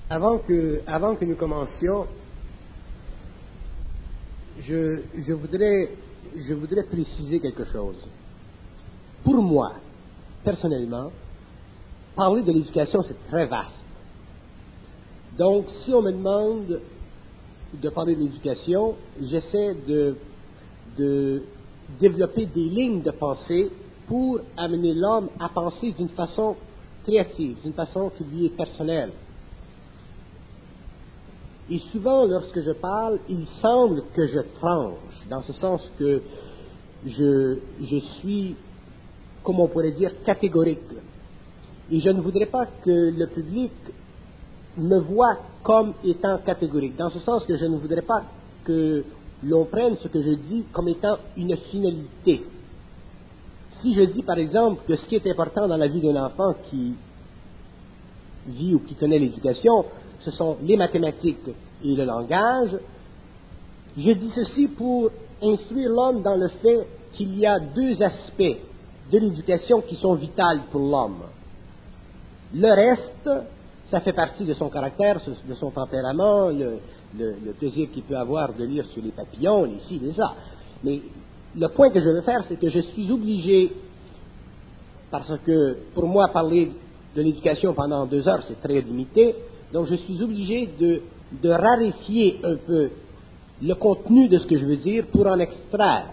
Avant que nous commencions, je voudrais préciser quelque chose. Pour moi, personnellement, parler de l'éducation, c'est très vaste. Donc, si on me demande de parler de l'éducation, j'essaie de développer des lignes de pensée pour amener l'homme à penser d'une façon créative, d'une façon qui lui est personnelle. Et souvent, lorsque je parle, il semble que je tranche, dans ce sens que je suis, comme on pourrait dire, catégorique. Et je ne voudrais pas que le public me voit comme étant catégorique, dans ce sens que je ne voudrais pas que l'on prenne ce que je dis comme étant une finalité. Si je dis, par exemple, que ce qui est important dans la vie d'un enfant qui vit ou qui connaît l'éducation, ce sont les mathématiques et le langage, je dis ceci pour instruire l'homme dans le fait qu'il y a deux aspects de l'éducation qui sont vitaux pour l'homme. Le reste, ça fait partie de son caractère, de son tempérament, le plaisir qu'il peut avoir de lire sur les papillons, les ci, les ça. Mais le point que je veux faire, c'est que je suis obligé, parce que pour moi, parler de l'éducation pendant 2 heures, c'est très limité, donc je suis obligé de raréfier un peu le contenu de ce que je veux dire pour en extraire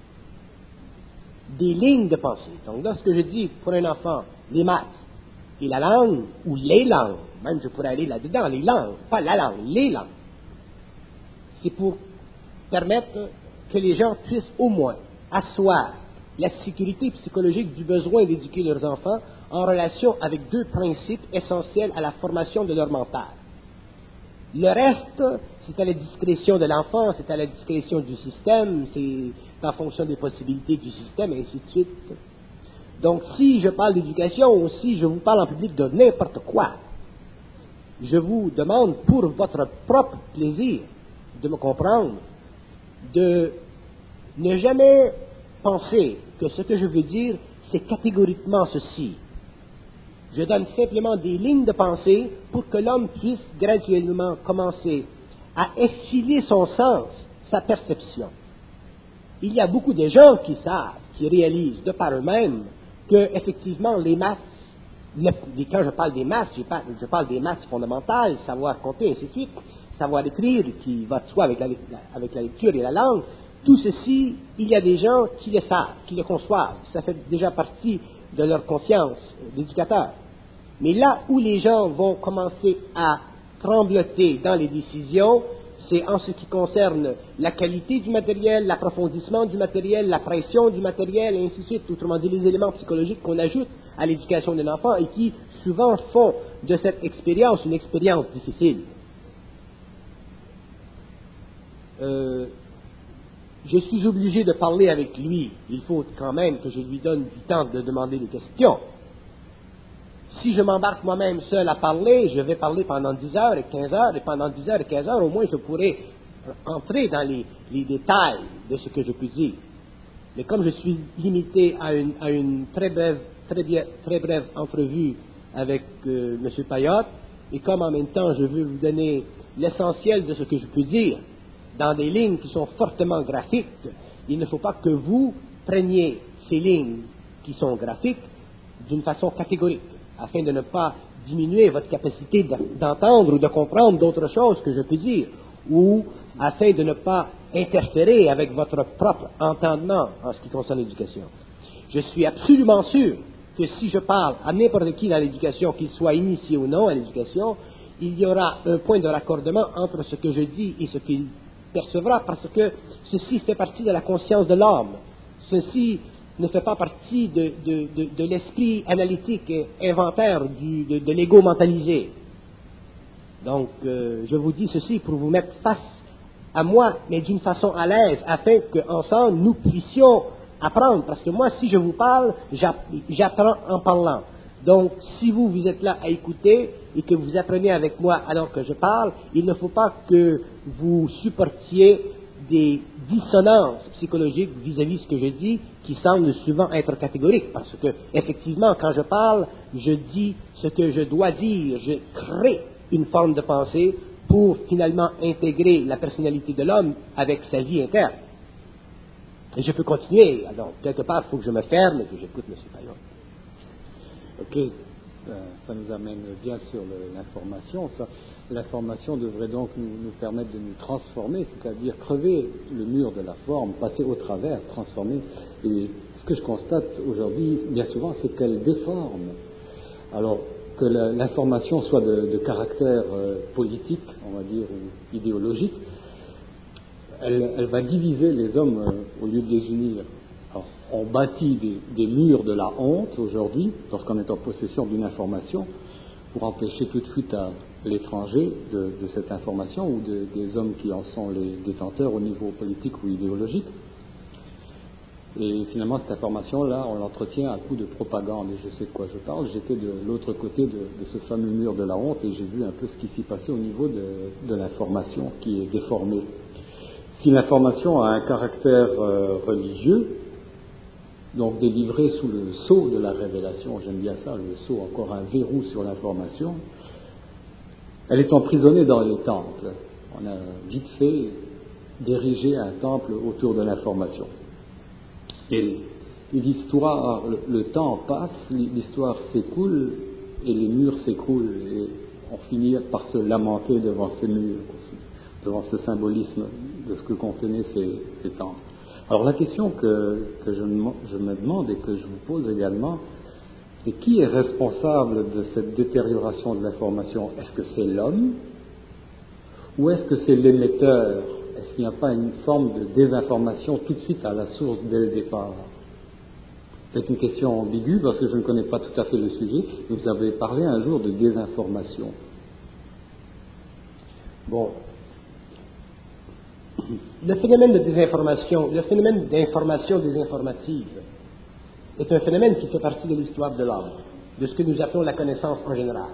des lignes de pensée. Donc lorsque je dis pour un enfant les maths et la langue, ou les langues, même je pourrais aller là-dedans, les langues, pas la langue, les langues, c'est pour permettre que les gens puissent au moins asseoir la sécurité psychologique du besoin d'éduquer leurs enfants en relation avec deux principes essentiels à la formation de leur mental. Le reste, c'est à la discrétion de l'enfant, c'est à la discrétion du système, c'est en fonction des possibilités du système, et ainsi de suite. Donc, si je parle d'éducation ou si je vous parle en public de n'importe quoi, je vous demande, pour votre propre plaisir de me comprendre, de ne jamais penser que ce que je veux dire, c'est catégoriquement ceci. Je donne simplement des lignes de pensée pour que l'homme puisse graduellement commencer à effiler son sens, sa perception. Il y a beaucoup de gens qui savent, qui réalisent de par eux-mêmes que, effectivement, les maths, quand je parle des maths, je parle des maths fondamentales, savoir compter, ainsi de suite, savoir écrire, qui va de soi avec la lecture et la langue. Tout ceci, il y a des gens qui le savent, qui le conçoivent. Ça fait déjà partie de leur conscience d'éducateur. Mais là où les gens vont commencer à trembloter dans les décisions, c'est en ce qui concerne la qualité du matériel, l'approfondissement du matériel, la pression du matériel, et ainsi de suite. Autrement dit, les éléments psychologiques qu'on ajoute à l'éducation d'un enfant et qui souvent font de cette expérience une expérience difficile. Je suis obligé de parler avec lui. Il faut quand même que je lui donne du temps de demander des questions. Si je m'embarque moi-même seul à parler, je vais parler pendant 10 heures et 15 heures, et pendant 10 heures et 15 heures, au moins, je pourrai entrer dans les détails de ce que je peux dire. Mais comme je suis limité à une très brève entrevue avec M. Payotte, et comme en même temps je veux vous donner l'essentiel de ce que je peux dire, dans des lignes qui sont fortement graphiques, il ne faut pas que vous preniez ces lignes qui sont graphiques d'une façon catégorique, afin de ne pas diminuer votre capacité d'entendre ou de comprendre d'autres choses que je peux dire, ou afin de ne pas interférer avec votre propre entendement en ce qui concerne l'éducation. Je suis absolument sûr que si je parle à n'importe qui dans l'éducation, qu'il soit initié ou non à l'éducation, il y aura un point de raccordement entre ce que je dis et ce qu'il percevra, parce que ceci fait partie de la conscience de l'homme. Ceci ne fait pas partie de l'esprit analytique et inventaire de l'ego mentalisé. Donc, je vous dis ceci pour vous mettre face à moi, mais d'une façon à l'aise, afin qu'ensemble, nous puissions apprendre. Parce que moi, si je vous parle, j'apprends en parlant. Donc, si vous êtes là à écouter et que vous apprenez avec moi alors que je parle, il ne faut pas que vous supportiez des dissonances psychologiques vis-à-vis de ce que je dis, qui semblent souvent être catégoriques, parce que, effectivement, quand je parle, je dis ce que je dois dire, je crée une forme de pensée pour finalement intégrer la personnalité de l'homme avec sa vie interne. Et je peux continuer. Alors, quelque part, il faut que je me ferme et que j'écoute M. Payon. Ok, ça nous amène bien sur l'information. L'information devrait donc nous permettre de nous transformer, c'est-à-dire crever le mur de la forme, passer au travers, transformer. Et ce que je constate aujourd'hui, bien souvent, c'est qu'elle déforme. Alors, que l'information soit de caractère politique, on va dire, ou idéologique, elle va diviser les hommes au lieu de les unir. Alors, on bâtit des murs de la honte aujourd'hui, lorsqu'on est en possession d'une information, pour empêcher toute fuite à l'étranger de cette information ou des hommes qui en sont les détenteurs au niveau politique ou idéologique. Et finalement, cette information-là, on l'entretient à coup de propagande. Et je sais de quoi je parle. J'étais de l'autre côté de ce fameux mur de la honte et j'ai vu un peu ce qui s'y passait au niveau de l'information qui est déformée. Si l'information a un caractère religieux, donc délivrée sous le sceau de la révélation, j'aime bien ça, le sceau, encore un verrou sur l'information, elle est emprisonnée dans les temples. On a vite fait d'ériger un temple autour de l'information. Et l'histoire, le temps passe, l'histoire s'écoule et les murs s'écroulent et on finit par se lamenter devant ces murs aussi, devant ce symbolisme de ce que contenaient ces temples. Alors la question que je me demande et que je vous pose également, c'est qui est responsable de cette détérioration de l'information? Est-ce que c'est l'homme ou est-ce que c'est l'émetteur? Est-ce qu'il n'y a pas une forme de désinformation tout de suite à la source dès le départ? C'est une question ambiguë parce que je ne connais pas tout à fait le sujet. Vous avez parlé un jour de désinformation. Bon. Le phénomène de désinformation, le phénomène d'information désinformative est un phénomène qui fait partie de l'histoire de l'homme, de ce que nous appelons la connaissance en général.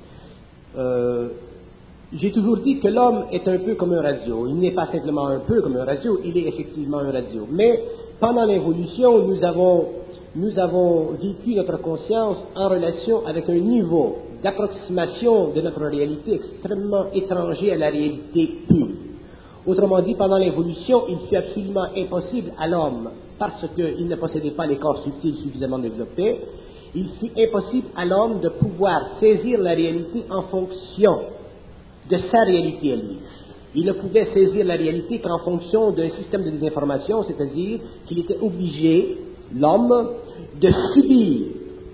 J'ai toujours dit que l'homme est un peu comme un radio. Il n'est pas simplement un peu comme un radio, il est effectivement un radio. Mais pendant l'évolution, nous avons vécu notre conscience en relation avec un niveau d'approximation de notre réalité extrêmement étranger à la réalité pure. Autrement dit, pendant l'évolution, il fut absolument impossible à l'homme, parce qu'il ne possédait pas les corps subtils suffisamment développés, il fut impossible à l'homme de pouvoir saisir la réalité en fonction de sa réalité à lui. Il ne pouvait saisir la réalité qu'en fonction d'un système de désinformation, c'est-à-dire qu'il était obligé, l'homme, de subir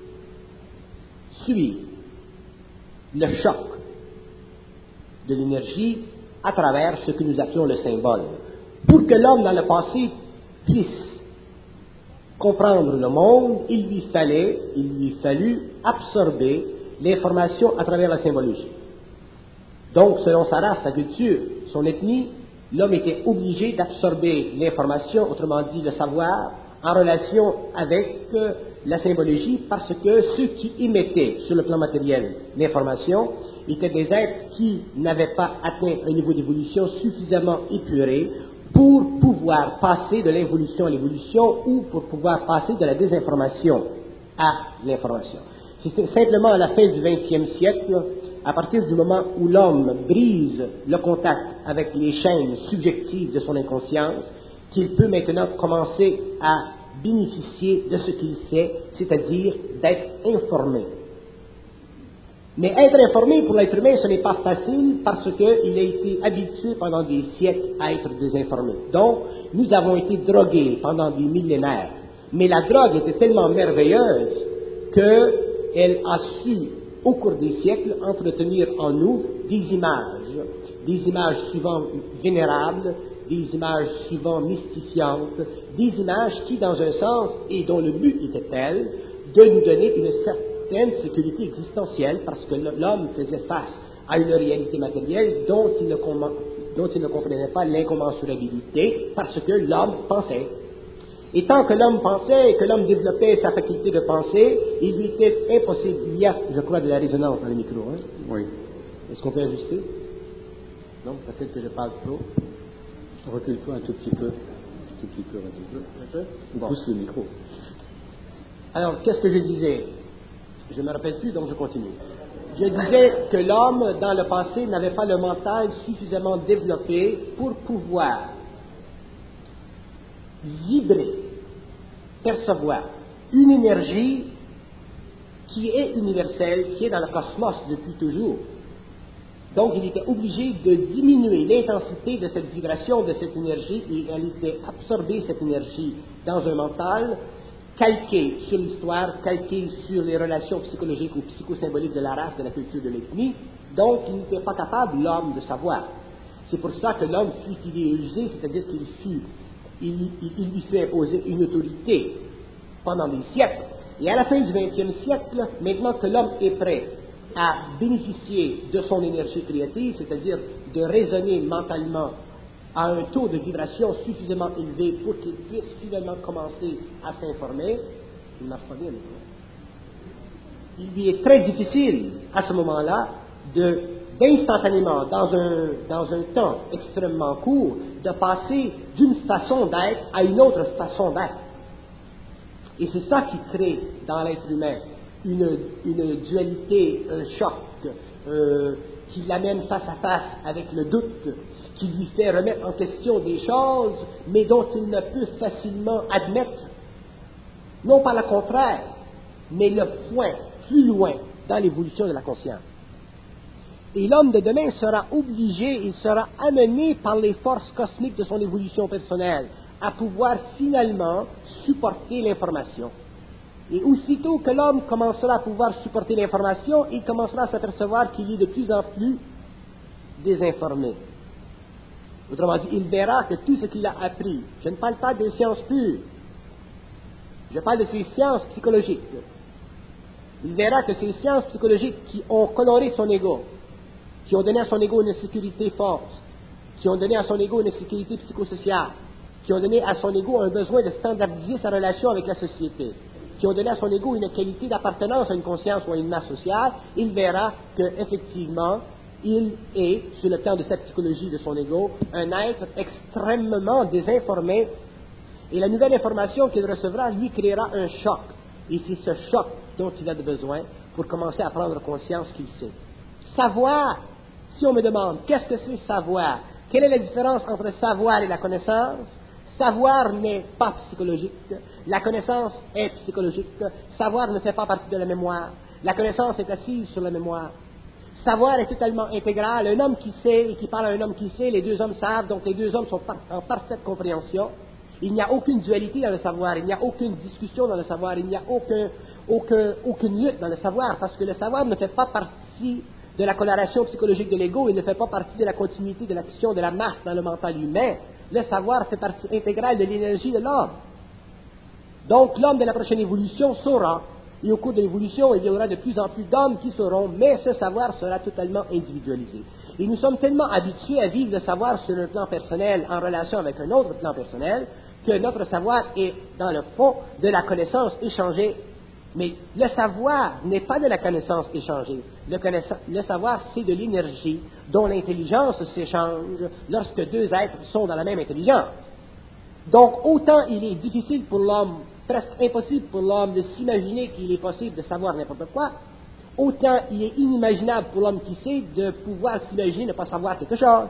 le choc de l'énergie à travers ce que nous appelons le symbole. Pour que l'homme dans le passé puisse comprendre le monde, il lui fallut absorber l'information à travers la symbologie. Donc, selon sa race, sa culture, son ethnie, l'homme était obligé d'absorber l'information, autrement dit le savoir, en relation avec la symbologie, parce que ceux qui émettaient sur le plan matériel l'information étaient des êtres qui n'avaient pas atteint un niveau d'évolution suffisamment épuré pour pouvoir passer de l'involution à l'évolution ou pour pouvoir passer de la désinformation à l'information. C'est simplement à la fin du XXe siècle, à partir du moment où l'homme brise le contact avec les chaînes subjectives de son inconscience, qu'il peut maintenant commencer à bénéficier de ce qu'il sait, c'est-à-dire d'être informé. Mais être informé pour l'être humain, ce n'est pas facile parce qu'il a été habitué pendant des siècles à être désinformé. Donc, nous avons été drogués pendant des millénaires. Mais la drogue était tellement merveilleuse qu'elle a su, au cours des siècles, entretenir en nous des images souvent vénérables, des images souvent mystifiantes, des images qui, dans un sens, et dont le but était tel, de nous donner une certaine sécurité existentielle, parce que l'homme faisait face à une réalité matérielle dont il ne comprenait pas l'incommensurabilité, parce que l'homme pensait. Et tant que l'homme pensait et que l'homme développait sa faculté de penser, il lui était impossible. Il y a, je crois, de la résonance dans le micro. Hein? Oui. Est-ce qu'on peut ajuster? Non, peut-être que je parle trop. Recule-toi un tout petit peu. Un peu. Bon. Pousse le micro. Alors, qu'est-ce que je disais? Je ne me rappelle plus, donc je continue. Je disais que l'homme, dans le passé, n'avait pas le mental suffisamment développé pour pouvoir vibrer, percevoir une énergie qui est universelle, qui est dans le cosmos depuis toujours. Donc, il était obligé de diminuer l'intensité de cette vibration, de cette énergie, et elle était absorber cette énergie dans un mental calqué sur l'histoire, calqué sur les relations psychologiques ou psychosymboliques de la race, de la culture, de l'ethnie. Donc, il n'était pas capable, l'homme, de savoir. C'est pour ça que l'homme fut idéalisé, c'est-à-dire il lui fut imposé une autorité pendant des siècles. Et à la fin du XXe siècle, maintenant que l'homme est prêt à bénéficier de son énergie créative, c'est-à-dire de raisonner mentalement à un taux de vibration suffisamment élevé pour qu'il puisse finalement commencer à s'informer, il ne marche pas bien. Il lui est très difficile, à ce moment-là, d'instantanément, dans un temps extrêmement court, de passer d'une façon d'être à une autre façon d'être. Et c'est ça qui crée dans l'être humain une dualité, un choc, qui l'amène face à face avec le doute, qui lui fait remettre en question des choses, mais dont il ne peut facilement admettre, non pas le contraire, mais le point plus loin dans l'évolution de la conscience. Et l'homme de demain sera obligé, il sera amené par les forces cosmiques de son évolution personnelle à pouvoir finalement supporter l'information. Et aussitôt que l'homme commencera à pouvoir supporter l'information, il commencera à s'apercevoir qu'il est de plus en plus désinformé. Autrement dit, il verra que tout ce qu'il a appris, je ne parle pas des sciences pures, je parle de ces sciences psychologiques. Il verra que ces sciences psychologiques qui ont coloré son ego, qui ont donné à son ego une sécurité forte, qui ont donné à son ego une sécurité psychosociale, qui ont donné à son ego un besoin de standardiser sa relation avec la société, qui ont donné à son ego une qualité d'appartenance à une conscience ou à une masse sociale, il verra qu'effectivement, il est, sur le plan de sa psychologie de son ego, un être extrêmement désinformé, et la nouvelle information qu'il recevra lui créera un choc. Et c'est ce choc dont il a besoin pour commencer à prendre conscience qu'il sait. Savoir, si on me demande qu'est-ce que c'est savoir, quelle est la différence entre savoir et la connaissance? Savoir n'est pas psychologique, la connaissance est psychologique. Savoir ne fait pas partie de la mémoire, la connaissance est assise sur la mémoire. Savoir est totalement intégral. Un homme qui sait et qui parle à un homme qui sait, les deux hommes savent, donc les deux hommes sont en parfaite compréhension. Il n'y a aucune dualité dans le savoir, il n'y a aucune discussion dans le savoir, il n'y a aucune lutte dans le savoir, parce que le savoir ne fait pas partie de la coloration psychologique de l'ego, il ne fait pas partie de la continuité de l'action de la masse dans le mental humain. Le savoir fait partie intégrale de l'énergie de l'homme. Donc l'homme de la prochaine évolution saura, et au cours de l'évolution, il y aura de plus en plus d'hommes qui sauront, mais ce savoir sera totalement individualisé. Et nous sommes tellement habitués à vivre le savoir sur un plan personnel en relation avec un autre plan personnel, que notre savoir est, dans le fond, de la connaissance échangée. Mais le savoir n'est pas de la connaissance échangée. Le savoir, c'est de l'énergie dont l'intelligence s'échange lorsque deux êtres sont dans la même intelligence. Donc, autant il est difficile pour l'homme, presque impossible pour l'homme de s'imaginer qu'il est possible de savoir n'importe quoi, autant il est inimaginable pour l'homme qui sait de pouvoir s'imaginer ne pas savoir quelque chose.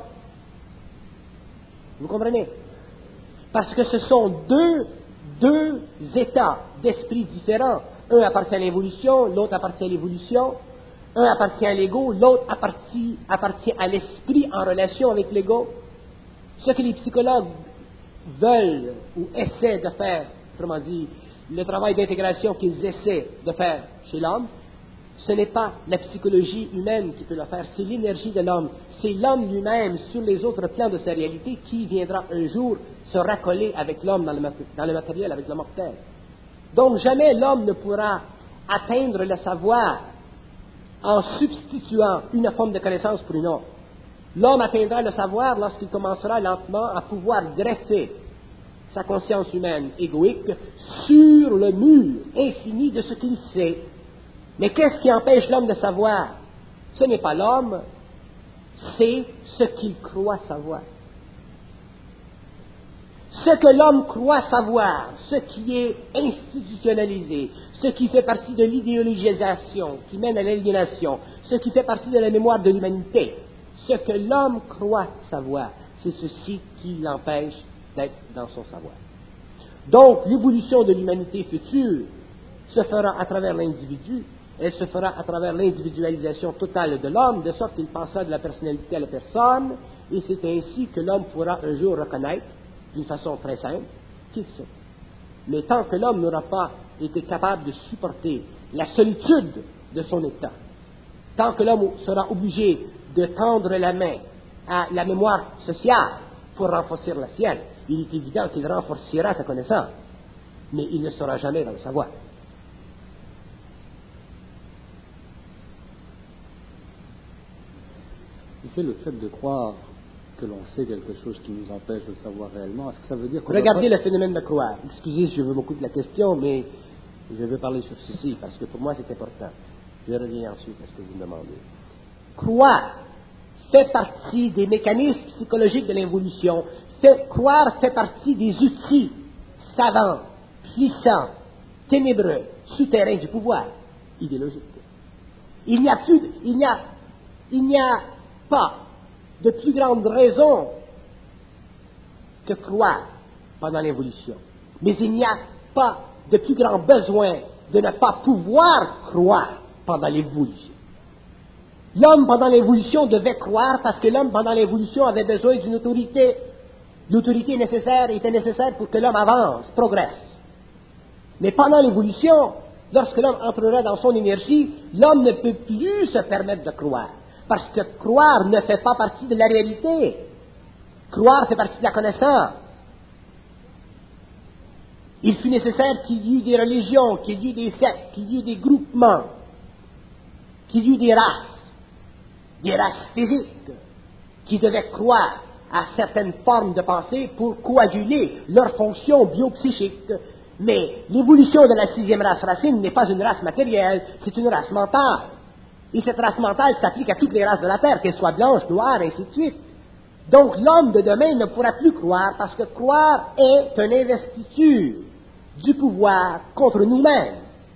Vous comprenez? Parce que ce sont deux états d'esprit différents. Un appartient à l'évolution, l'autre appartient à l'évolution. Un appartient à l'ego, l'autre appartient à l'esprit en relation avec l'ego. Ce que les psychologues veulent ou essaient de faire, autrement dit, le travail d'intégration qu'ils essaient de faire chez l'homme, ce n'est pas la psychologie humaine qui peut le faire, c'est l'énergie de l'homme. C'est l'homme lui-même sur les autres plans de sa réalité qui viendra un jour se raccoler avec l'homme dans le matériel, avec le mortel. Donc jamais l'homme ne pourra atteindre le savoir en substituant une forme de connaissance pour une autre. L'homme atteindra le savoir lorsqu'il commencera lentement à pouvoir greffer sa conscience humaine égoïque sur le mur infini de ce qu'il sait. Mais qu'est-ce qui empêche l'homme de savoir? Ce n'est pas l'homme, c'est ce qu'il croit savoir. Ce que l'homme croit savoir, ce qui est institutionnalisé, ce qui fait partie de l'idéologisation qui mène à l'aliénation, ce qui fait partie de la mémoire de l'humanité, ce que l'homme croit savoir, c'est ceci qui l'empêche d'être dans son savoir. Donc, l'évolution de l'humanité future se fera à travers l'individu, elle se fera à travers l'individualisation totale de l'homme, de sorte qu'il passera de la personnalité à la personne, et c'est ainsi que l'homme pourra un jour reconnaître, d'une façon très simple, qu'il sait. Mais tant que l'homme n'aura pas été capable de supporter la solitude de son état, tant que l'homme sera obligé de tendre la main à la mémoire sociale pour renforcer la sienne, il est évident qu'il renforcera sa connaissance, mais il ne sera jamais dans le savoir. Si c'est le fait de croire que l'on sait quelque chose qui nous empêche de savoir réellement, est-ce que ça veut dire qu'on Regardez le phénomène de croire. Excusez si je veux beaucoup de la question, mais je veux parler sur ceci parce que pour moi c'est important. Je reviens ensuite à ce que vous me demandez. Croire fait partie des mécanismes psychologiques de l'évolution. Croire fait partie des outils savants, puissants, ténébreux, souterrains du pouvoir idéologique. Il n'y a pas de plus grande raison que croire pendant l'évolution. Mais il n'y a pas de plus grand besoin de ne pas pouvoir croire pendant l'évolution. L'homme pendant l'évolution devait croire parce que l'homme pendant l'évolution avait besoin d'une autorité. L'autorité était nécessaire pour que l'homme avance, progresse. Mais pendant l'évolution, lorsque l'homme entrera dans son énergie, l'homme ne peut plus se permettre de croire. Parce que croire ne fait pas partie de la réalité. Croire fait partie de la connaissance. Il fut nécessaire qu'il y eût des religions, qu'il y eût des sectes, qu'il y eût des groupements, qu'il y eût des races physiques, qui devaient croire à certaines formes de pensée pour coaguler leurs fonctions biopsychiques. Mais l'évolution de la sixième race racine n'est pas une race matérielle, c'est une race mentale. Et cette race mentale s'applique à toutes les races de la Terre, qu'elles soient blanches, noires, ainsi de suite. Donc l'homme de demain ne pourra plus croire, parce que croire est une investiture du pouvoir contre nous-mêmes.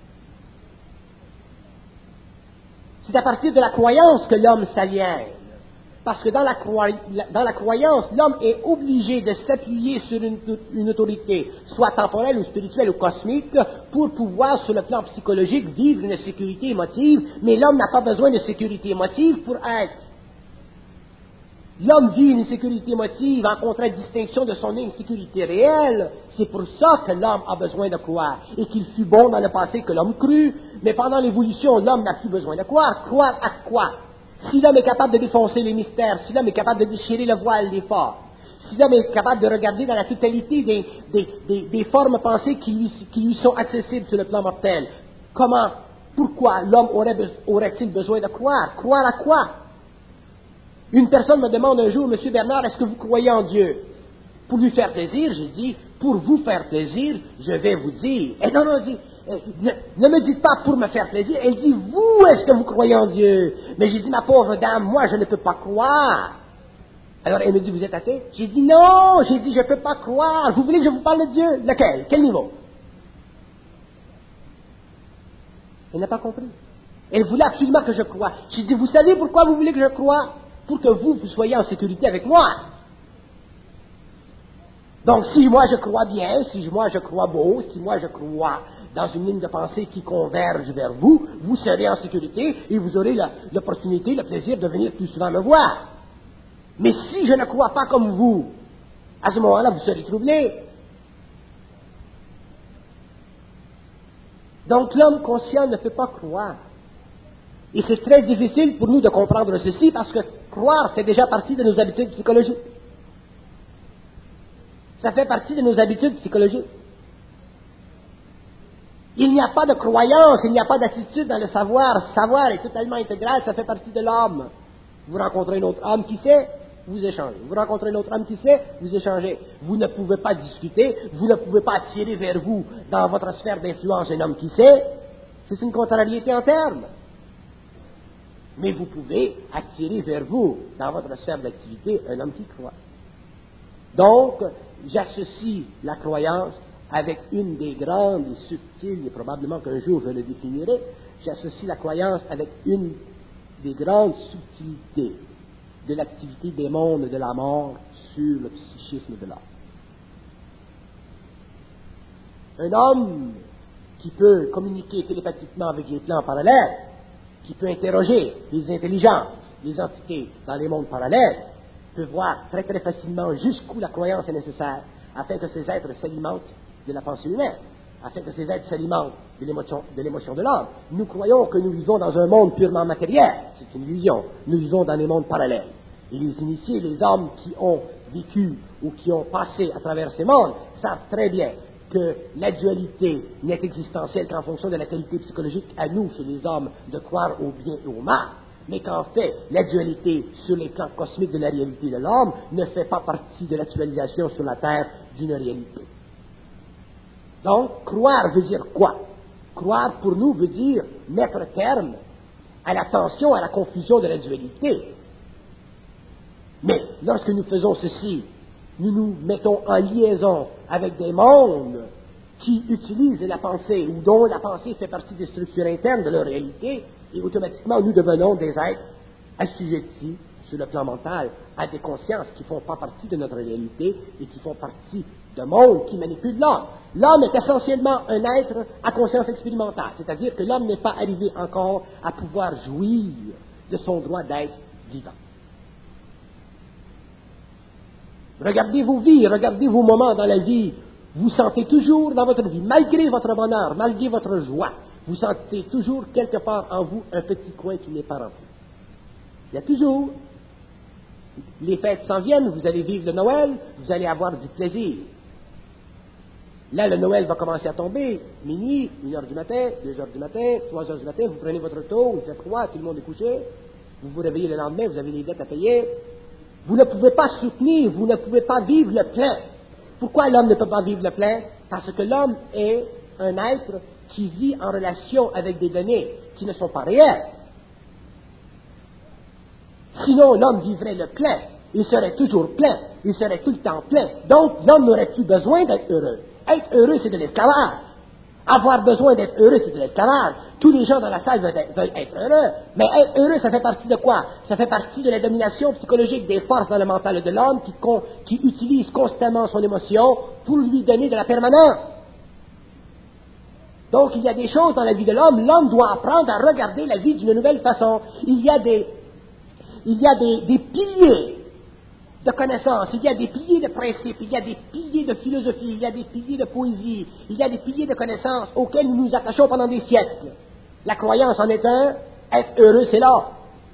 C'est à partir de la croyance que l'homme s'aliène. Parce que dans la croyance, l'homme est obligé de s'appuyer sur une autorité, soit temporelle ou spirituelle ou cosmique, pour pouvoir, sur le plan psychologique, vivre une sécurité émotive, mais l'homme n'a pas besoin de sécurité émotive pour être. L'homme vit une sécurité émotive en contradistinction de son insécurité réelle. C'est pour ça que l'homme a besoin de croire, et qu'il fut bon dans le passé que l'homme crut, mais pendant l'évolution, l'homme n'a plus besoin de croire. Croire à quoi? Si l'homme est capable de défoncer les mystères, si l'homme est capable de déchirer le voile des formes, si l'homme est capable de regarder dans la totalité des formes pensées qui lui sont accessibles sur le plan mortel, pourquoi l'homme aurait-il besoin de croire? Croire à quoi? Une personne me demande un jour, Monsieur Bernard, est-ce que vous croyez en Dieu? Pour lui faire plaisir, j'ai dit, pour vous faire plaisir, je vais vous dire. Et non, dit, ne me dites pas pour me faire plaisir. Elle dit, vous, est-ce que vous croyez en Dieu? Mais j'ai dit, ma pauvre dame, moi, je ne peux pas croire. Alors, elle me dit, vous êtes athée? J'ai dit, non, je ne peux pas croire. Vous voulez que je vous parle de Dieu? Lequel? Quel niveau? Elle n'a pas compris. Elle voulait absolument que je croie. J'ai dit, vous savez pourquoi vous voulez que je croie? Pour que vous soyez en sécurité avec moi. Donc, si moi je crois bien, si moi je crois beau, si moi je crois dans une ligne de pensée qui converge vers vous, vous serez en sécurité et vous aurez l'opportunité, le plaisir de venir plus souvent me voir. Mais si je ne crois pas comme vous, à ce moment-là, vous serez troublé. Donc, l'homme conscient ne peut pas croire. Et c'est très difficile pour nous de comprendre ceci parce que croire fait déjà partie de nos habitudes psychologiques. Ça fait partie de nos habitudes psychologiques. Il n'y a pas de croyance, il n'y a pas d'attitude dans le savoir. Savoir est totalement intégral, ça fait partie de l'homme. Vous rencontrez un autre homme qui sait, vous échangez. Vous rencontrez un autre homme qui sait, vous échangez. Vous ne pouvez pas discuter, vous ne pouvez pas attirer vers vous, dans votre sphère d'influence, un homme qui sait. C'est une contrariété en termes. Mais vous pouvez attirer vers vous, dans votre sphère d'activité, un homme qui croit. Donc, j'associe la croyance avec une des grandes et subtiles, et probablement qu'un jour je le définirai, j'associe la croyance avec une des grandes subtilités de l'activité des mondes de la mort sur le psychisme de l'homme. Un homme qui peut communiquer télépathiquement avec les plans parallèles, qui peut interroger les intelligences, les entités dans les mondes parallèles, peut voir très très facilement jusqu'où la croyance est nécessaire afin que ces êtres s'alimentent de la pensée humaine, afin que ces êtres s'alimentent de l'émotion de l'homme. Nous croyons que nous vivons dans un monde purement matériel, c'est une illusion. Nous vivons dans des mondes parallèles. Et les initiés, les hommes qui ont vécu ou qui ont passé à travers ces mondes, savent très bien que la dualité n'est existentielle qu'en fonction de la qualité psychologique à nous, chez les hommes, de croire au bien et au mal, mais qu'en fait, la dualité sur les plans cosmiques de la réalité de l'homme ne fait pas partie de l'actualisation sur la Terre d'une réalité. Donc, croire veut dire quoi? Croire, pour nous, veut dire mettre terme à la tension, à la confusion de la dualité. Mais, lorsque nous faisons ceci, nous nous mettons en liaison avec des mondes qui utilisent la pensée ou dont la pensée fait partie des structures internes de leur réalité, et automatiquement nous devenons des êtres assujettis sur le plan mental à des consciences qui ne font pas partie de notre réalité et qui font partie de mondes qui manipulent l'homme. L'homme est essentiellement un être à conscience expérimentale, c'est-à-dire que l'homme n'est pas arrivé encore à pouvoir jouir de son droit d'être vivant. Regardez vos vies, regardez vos moments dans la vie. Vous sentez toujours dans votre vie, malgré votre bonheur, malgré votre joie, vous sentez toujours quelque part en vous un petit coin qui n'est pas rempli. Il y a toujours. Les fêtes s'en viennent, vous allez vivre le Noël, vous allez avoir du plaisir. Là, le Noël va commencer à tomber, minuit, 1h du matin, 2h du matin, 3h du matin, vous prenez votre auto, il fait froid, tout le monde est couché, vous vous réveillez le lendemain, vous avez les dettes à payer. Vous ne pouvez pas soutenir, vous ne pouvez pas vivre le plein. Pourquoi l'homme ne peut pas vivre le plein? Parce que l'homme est un être qui vit en relation avec des données qui ne sont pas réelles. Sinon, l'homme vivrait le plein. Il serait toujours plein. Il serait tout le temps plein. Donc, l'homme n'aurait plus besoin d'être heureux. Être heureux, c'est de l'esclavage. Avoir besoin d'être heureux, c'est de l'esclavage. Tous les gens dans la salle veulent être heureux. Mais être heureux, ça fait partie de quoi? Ça fait partie de la domination psychologique des forces dans le mental de l'homme qui utilise constamment son émotion pour lui donner de la permanence. Donc, il y a des choses dans la vie de l'homme. L'homme doit apprendre à regarder la vie d'une nouvelle façon. Il y a des piliers de connaissances, il y a des piliers de principes, il y a des piliers de philosophie, il y a des piliers de poésie, il y a des piliers de connaissances auxquels nous nous attachons pendant des siècles. La croyance en est un, être heureux, c'est là.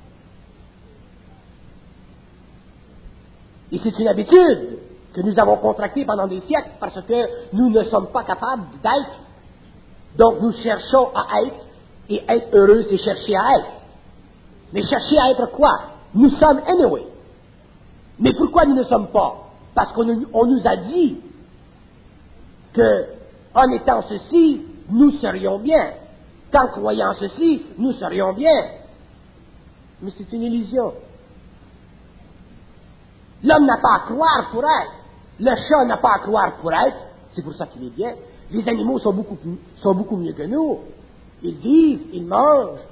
Et c'est une habitude que nous avons contractée pendant des siècles parce que nous ne sommes pas capables d'être. Donc nous cherchons à être, et être heureux, c'est chercher à être. Mais chercher à être quoi? Nous sommes anyway. Mais pourquoi nous ne sommes pas? Parce qu'on nous a dit que, en étant ceci, nous serions bien. Qu'en croyant ceci, nous serions bien. Mais c'est une illusion. L'homme n'a pas à croire pour être. Le chat n'a pas à croire pour être. C'est pour ça qu'il est bien. Les animaux sont beaucoup mieux que nous. Ils vivent, ils mangent,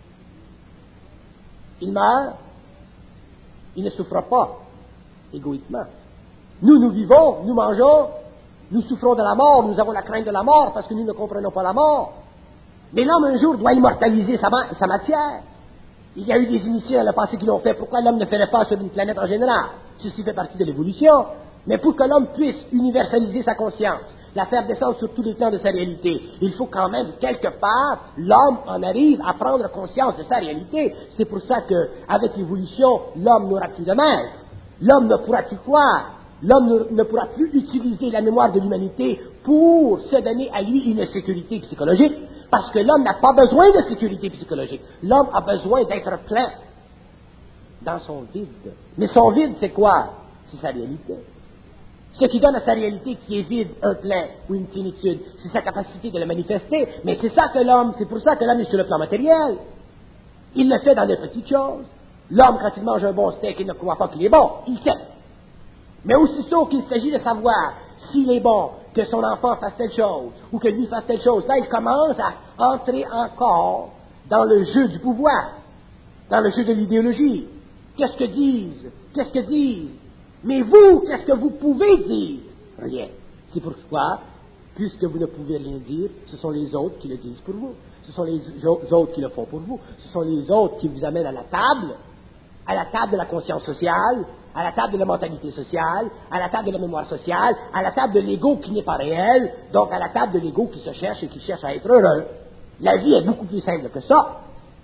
ils meurent, ils ne souffrent pas. Égoïquement. Nous vivons, nous mangeons, nous souffrons de la mort, nous avons la crainte de la mort parce que nous ne comprenons pas la mort. Mais l'homme un jour doit immortaliser sa matière. Il y a eu des initiés dans le passé qui l'ont fait. Pourquoi l'homme ne ferait pas sur une planète en général? Ceci fait partie de l'évolution. Mais pour que l'homme puisse universaliser sa conscience, la faire descendre sur tous les plans de sa réalité, il faut quand même, quelque part, l'homme en arrive à prendre conscience de sa réalité. C'est pour ça qu'avec l'évolution, l'homme n'aura plus de maître. L'homme ne pourra plus croire. L'homme ne pourra plus utiliser la mémoire de l'humanité pour se donner à lui une sécurité psychologique, parce que l'homme n'a pas besoin de sécurité psychologique. L'homme a besoin d'être plein dans son vide. Mais son vide, c'est quoi? C'est sa réalité. Ce qui donne à sa réalité qui est vide, un plein ou une plénitude, c'est sa capacité de le manifester. Mais c'est pour ça que l'homme est sur le plan matériel. Il le fait dans les petites choses. L'homme, quand il mange un bon steak, il ne croit pas qu'il est bon. Il sait. Mais aussitôt qu'il s'agit de savoir s'il est bon que son enfant fasse telle chose ou que lui fasse telle chose, là, il commence à entrer encore dans le jeu du pouvoir, dans le jeu de l'idéologie. Qu'est-ce que disent? Qu'est-ce que disent? Mais vous, qu'est-ce que vous pouvez dire? Rien. C'est pourquoi, puisque vous ne pouvez rien dire, ce sont les autres qui le disent pour vous. Ce sont les autres qui le font pour vous. Ce sont les autres qui vous amènent à la table de la conscience sociale, à la table de la mentalité sociale, à la table de la mémoire sociale, à la table de l'ego qui n'est pas réel, donc à la table de l'ego qui se cherche et qui cherche à être heureux. La vie est beaucoup plus simple que ça.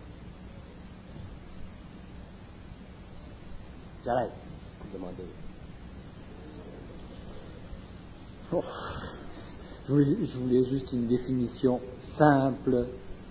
J'arrête. Vous demandez. Oh. Je voulais juste une définition simple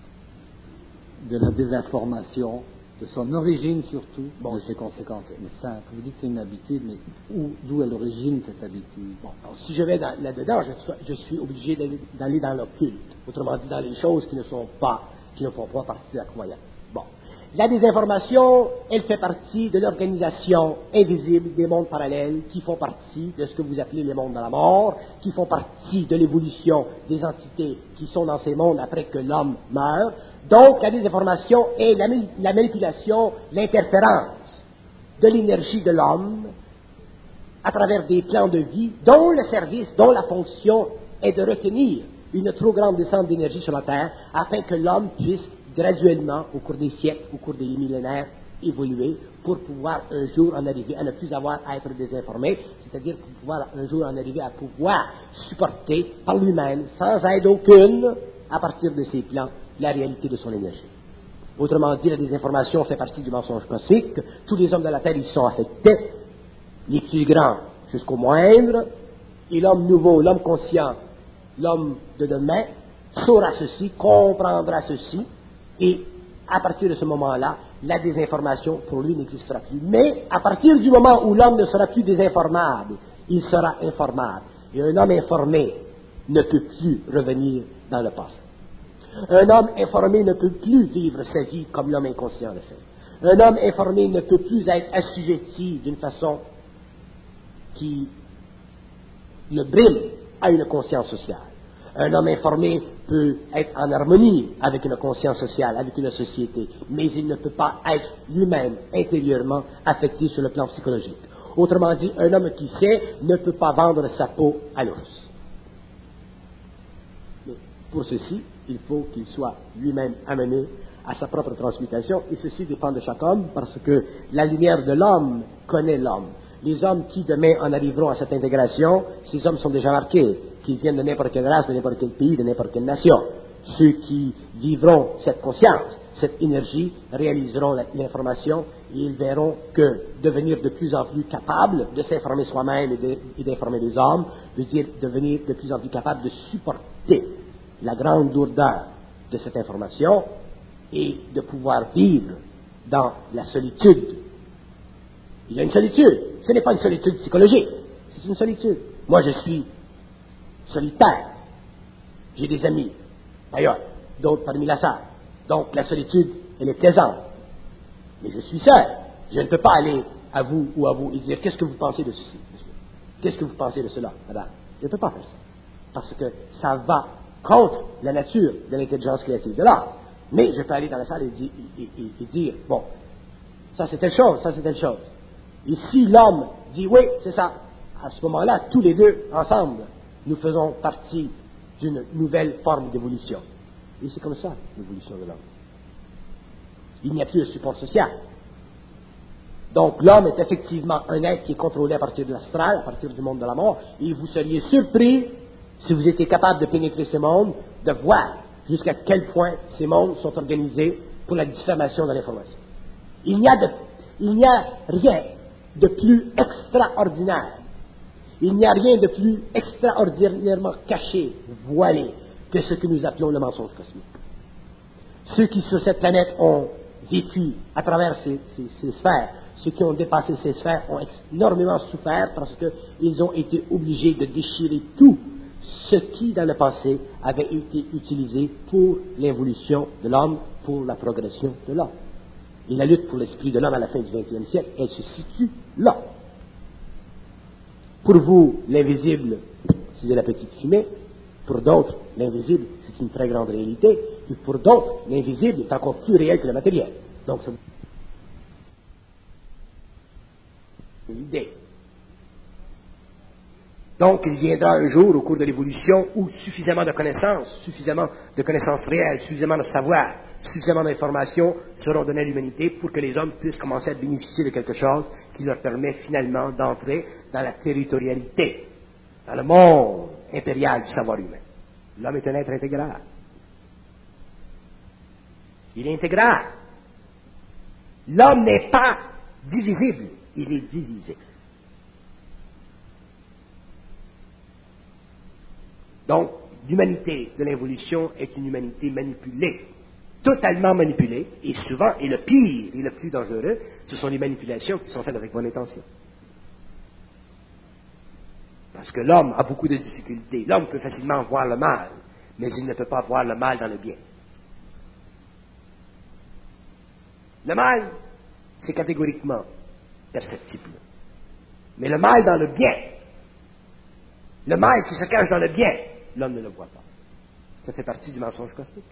de la désinformation, de son origine surtout, de ses conséquences. Mais simple. Vous dites que c'est une habitude, mais d'où est l'origine de cette habitude? Bon, alors, si je vais là-dedans, je suis obligé d'aller dans l'occulte. Autrement dit, dans les choses qui ne font pas partie de la croyance. Bon. La désinformation, elle fait partie de l'organisation invisible des mondes parallèles qui font partie de ce que vous appelez les mondes de la mort, qui font partie de l'évolution des entités qui sont dans ces mondes après que l'homme meurt. Donc, la désinformation est la manipulation, l'interférence de l'énergie de l'homme à travers des plans de vie dont le service, dont la fonction est de retenir une trop grande descente d'énergie sur la Terre afin que l'homme puisse graduellement, au cours des siècles, au cours des millénaires, évoluer pour pouvoir un jour en arriver à ne plus avoir à être désinformé, c'est-à-dire pour pouvoir un jour en arriver à pouvoir supporter par lui-même, sans aide aucune, à partir de ses plans, la réalité de son énergie. Autrement dit, la désinformation fait partie du mensonge cosmique. Tous les hommes de la Terre y sont affectés, les plus grands jusqu'aux moindres, et l'homme nouveau, l'homme conscient, l'homme de demain, saura ceci, comprendra ceci, et à partir de ce moment-là, la désinformation pour lui n'existera plus. Mais à partir du moment où l'homme ne sera plus désinformable, il sera informable. Et un homme informé ne peut plus revenir dans le passé. Un homme informé ne peut plus vivre sa vie comme l'homme inconscient le fait. Un homme informé ne peut plus être assujetti d'une façon qui le brime à une conscience sociale. Un homme informé peut être en harmonie avec une conscience sociale, avec une société, mais il ne peut pas être lui-même intérieurement affecté sur le plan psychologique. Autrement dit, un homme qui sait ne peut pas vendre sa peau à l'ours. Mais pour ceci, il faut qu'il soit lui-même amené à sa propre transmutation, et ceci dépend de chaque homme, parce que la lumière de l'homme connaît l'homme. Les hommes qui demain en arriveront à cette intégration, ces hommes sont déjà marqués, qu'ils viennent de n'importe quelle race, de n'importe quel pays, de n'importe quelle nation. Ceux qui vivront cette conscience, cette énergie, réaliseront l'information et ils verront que devenir de plus en plus capable de s'informer soi-même et d'informer les hommes veut dire devenir de plus en plus capable de supporter la grande lourdeur de cette information et de pouvoir vivre dans la solitude. Il y a une solitude. Ce n'est pas une solitude psychologique, c'est une solitude. Moi, je suis solitaire. J'ai des amis, d'ailleurs, d'autres parmi la salle. Donc, la solitude, elle est plaisante. Mais je suis seul. Je ne peux pas aller à vous ou à vous et dire, qu'est-ce que vous pensez de ceci, monsieur? Qu'est-ce que vous pensez de cela, madame? Je ne peux pas faire ça. Parce que ça va contre la nature de l'intelligence créative de l'homme. Mais je peux aller dans la salle et dire, bon, ça c'est telle chose, ça c'est telle chose. Et si l'homme dit oui, c'est ça, à ce moment-là, tous les deux, ensemble, nous faisons partie d'une nouvelle forme d'évolution. Et c'est comme ça, l'évolution de l'homme. Il n'y a plus de support social. Donc l'homme est effectivement un être qui est contrôlé à partir de l'astral, à partir du monde de la mort, et vous seriez surpris, si vous étiez capable de pénétrer ces mondes, de voir jusqu'à quel point ces mondes sont organisés pour la diffamation de l'information. Il n'y a rien de plus extraordinaire. Il n'y a rien de plus extraordinairement caché, voilé, que ce que nous appelons le mensonge cosmique. Ceux qui sur cette planète ont vécu à travers ces sphères, ceux qui ont dépassé ces sphères ont énormément souffert parce qu'ils ont été obligés de déchirer tout ce qui, dans le passé, avait été utilisé pour l'évolution de l'homme, pour la progression de l'homme. Et la lutte pour l'esprit de l'homme à la fin du XXe siècle, elle se situe là. Pour vous, l'invisible, c'est de la petite fumée. Pour d'autres, l'invisible, c'est une très grande réalité. Et pour d'autres, l'invisible est encore plus réel que le matériel. Donc, c'est l'idée. Donc, il viendra un jour, au cours de l'évolution, où suffisamment de connaissances réelles, suffisamment de savoir, suffisamment d'informations seront données à l'humanité pour que les hommes puissent commencer à bénéficier de quelque chose qui leur permet finalement d'entrer dans la territorialité, dans le monde impérial du savoir humain. L'homme est un être intégral. Il est intégral. L'homme n'est pas divisible, il est divisé. Donc, l'humanité de l'évolution est une humanité manipulée, totalement manipulée, et souvent, et le pire et le plus dangereux, ce sont les manipulations qui sont faites avec bonne intention. Parce que l'homme a beaucoup de difficultés. L'homme peut facilement voir le mal, mais il ne peut pas voir le mal dans le bien. Le mal, c'est catégoriquement perceptible. Mais le mal dans le bien, le mal qui se cache dans le bien, l'homme ne le voit pas. Ça fait partie du mensonge cosmique.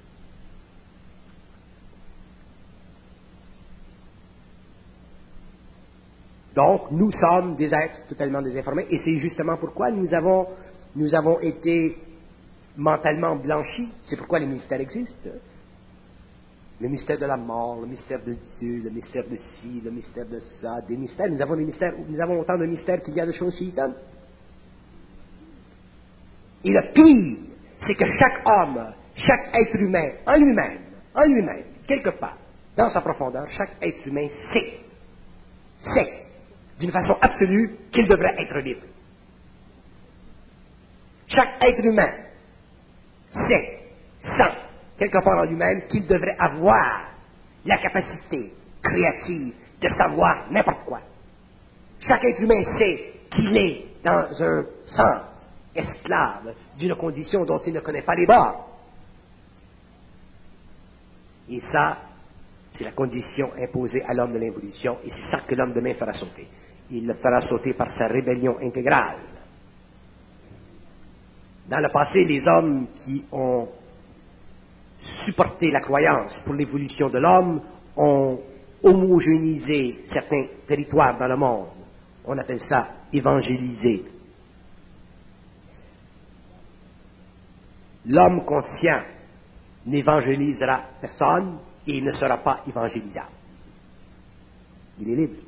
Donc, nous sommes des êtres totalement désinformés, et c'est justement pourquoi nous avons été mentalement blanchis. C'est pourquoi les mystères existent. Le mystère de la mort, le mystère de Dieu, le mystère de ci, le mystère de ça, des mystères. Nous avons autant de mystères qu'il y a de choses chéitanes. Et le pire, c'est que chaque homme, chaque être humain, en lui-même, quelque part, dans sa profondeur, chaque être humain sait, d'une façon absolue, qu'il devrait être libre. Chaque être humain sent, quelque part en lui-même, qu'il devrait avoir la capacité créative de savoir n'importe quoi. Chaque être humain sait qu'il est dans un sens esclave d'une condition dont il ne connaît pas les bords. Et ça, c'est la condition imposée à l'homme de l'évolution, et c'est ça que l'homme demain fera sauter. Il le fera sauter par sa rébellion intégrale. Dans le passé, les hommes qui ont supporté la croyance pour l'évolution de l'homme ont homogénéisé certains territoires dans le monde. On appelle ça évangéliser. L'homme conscient n'évangélisera personne et il ne sera pas évangélisable. Il est libre.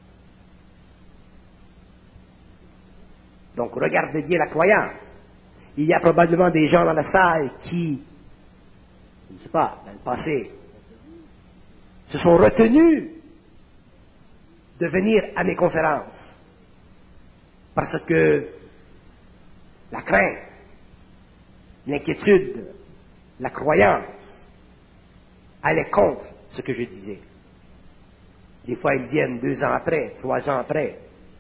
Donc regardez bien la croyance. Il y a probablement des gens dans la salle qui, je ne sais pas, dans le passé, se sont retenus de venir à mes conférences parce que la crainte, l'inquiétude, la croyance allaient contre ce que je disais. Des fois, ils viennent 2 ans après, 3 ans après.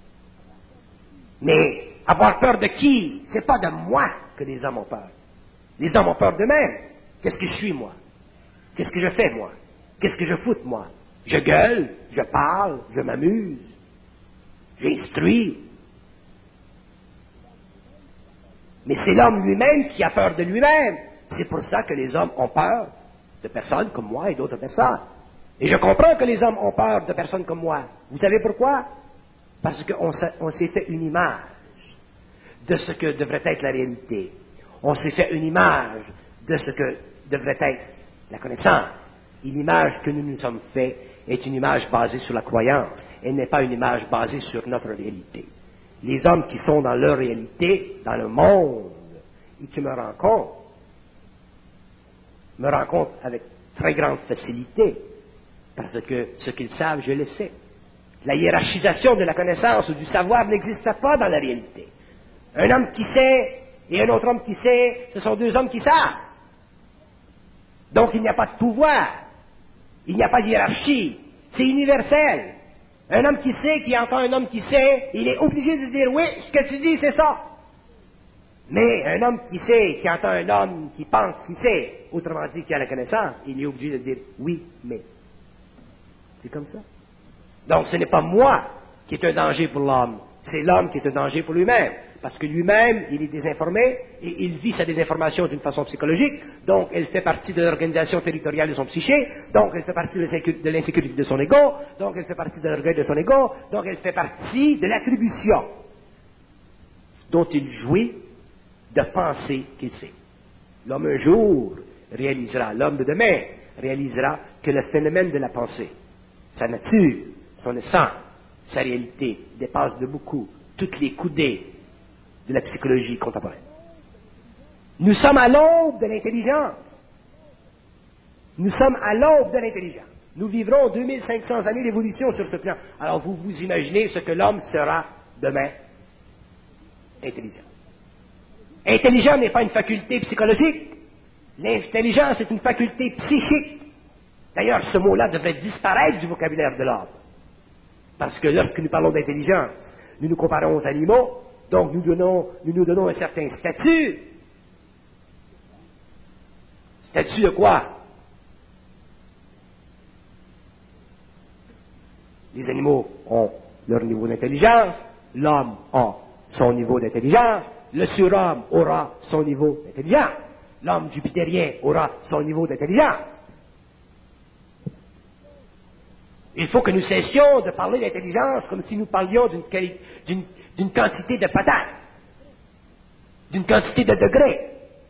Mais avoir peur de qui? C'est pas de moi que les hommes ont peur. Les hommes ont peur d'eux-mêmes. Qu'est-ce que je suis, moi? Qu'est-ce que je fais, moi? Qu'est-ce que je foute, moi? Je gueule, je parle, je m'amuse, j'instruis. Mais c'est l'homme lui-même qui a peur de lui-même. C'est pour ça que les hommes ont peur de personnes comme moi et d'autres personnes. Et je comprends que les hommes ont peur de personnes comme moi. Vous savez pourquoi? Parce qu'on s'est fait une image de ce que devrait être la réalité. On s'est fait une image de ce que devrait être la connaissance. Et l'image que nous nous sommes fait est une image basée sur la croyance. Elle n'est pas une image basée sur notre réalité. Les hommes qui sont dans leur réalité, dans le monde, et qui me rencontrent avec très grande facilité, parce que ce qu'ils savent, je le sais. La hiérarchisation de la connaissance ou du savoir n'existe pas dans la réalité. Un homme qui sait et un autre homme qui sait, ce sont 2 hommes qui savent. Donc il n'y a pas de pouvoir, il n'y a pas de hiérarchie, c'est universel. Un homme qui sait, qui entend un homme qui sait, il est obligé de dire oui, ce que tu dis, c'est ça. Mais un homme qui sait, qui entend un homme qui pense qu'il sait, autrement dit qui a la connaissance, il est obligé de dire oui, mais. C'est comme ça. Donc ce n'est pas moi qui est un danger pour l'homme, c'est l'homme qui est un danger pour lui-même. Parce que lui-même, il est désinformé et il vit sa désinformation d'une façon psychologique, donc elle fait partie de l'organisation territoriale de son psyché, donc elle fait partie de l'insécurité de son ego, donc elle fait partie de l'orgueil de son ego, donc elle fait partie de l'attribution dont il jouit de penser qu'il sait. L'homme un jour réalisera, l'homme de demain réalisera que le phénomène de la pensée, sa nature, son essence, sa réalité dépasse de beaucoup toutes les coudées de la psychologie contemporaine. Nous sommes à l'aube de l'intelligence. Nous sommes à l'aube de l'intelligence. Nous vivrons 2500 années d'évolution sur ce plan. Alors vous vous imaginez ce que l'homme sera demain? Intelligent. Intelligent n'est pas une faculté psychologique. L'intelligence est une faculté psychique. D'ailleurs, ce mot-là devrait disparaître du vocabulaire de l'homme. Parce que lorsque nous parlons d'intelligence, nous nous comparons aux animaux, donc nous nous donnons un certain statut. Statut de quoi? Les animaux ont leur niveau d'intelligence, l'homme a son niveau d'intelligence, le surhomme aura son niveau d'intelligence, l'homme jupitérien aura son niveau d'intelligence. Il faut que nous cessions de parler d'intelligence comme si nous parlions d'une quantité de patates, d'une quantité de degrés.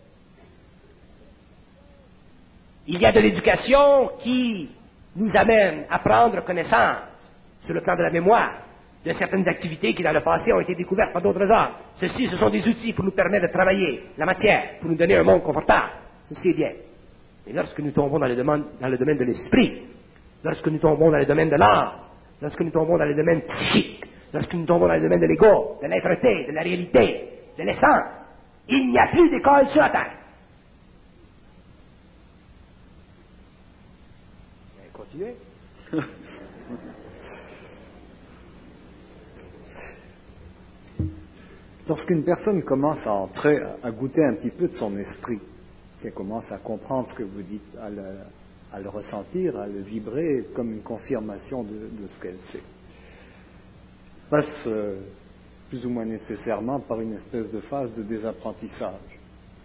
Il y a de l'éducation qui nous amène à prendre connaissance, sur le plan de la mémoire, de certaines activités qui dans le passé ont été découvertes par d'autres hommes. Ceci, ce sont des outils pour nous permettre de travailler la matière, pour nous donner un monde confortable. Ceci est bien. Mais lorsque nous tombons dans le domaine de l'esprit, lorsque nous tombons dans le domaine de l'âme, lorsque nous tombons dans le domaine psychique, lorsque nous tombons dans le domaine de l'ego, de l'être-té, de la réalité, de l'essence, il n'y a plus d'école sur la terre. Continuez. Lorsqu'une personne commence à entrer, à goûter un petit peu de son esprit, qu'elle commence à comprendre ce que vous dites, à le ressentir, à le vibrer comme une confirmation de ce qu'elle sait, passe plus ou moins nécessairement par une espèce de phase de désapprentissage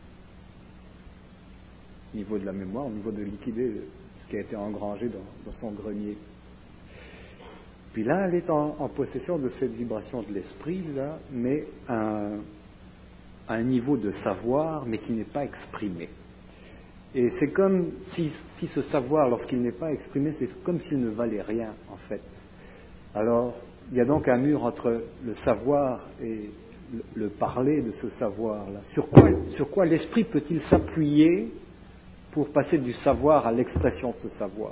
au niveau de la mémoire, au niveau de liquider ce qui a été engrangé dans son grenier. Puis là, elle est en possession de cette vibration de l'esprit, là, mais à un niveau de savoir, mais qui n'est pas exprimé. Et c'est comme si ce savoir, lorsqu'il n'est pas exprimé, c'est comme s'il ne valait rien, en fait. Alors, il y a donc un mur entre le savoir et le parler de ce savoir-là. Sur quoi l'esprit peut-il s'appuyer pour passer du savoir à l'expression de ce savoir?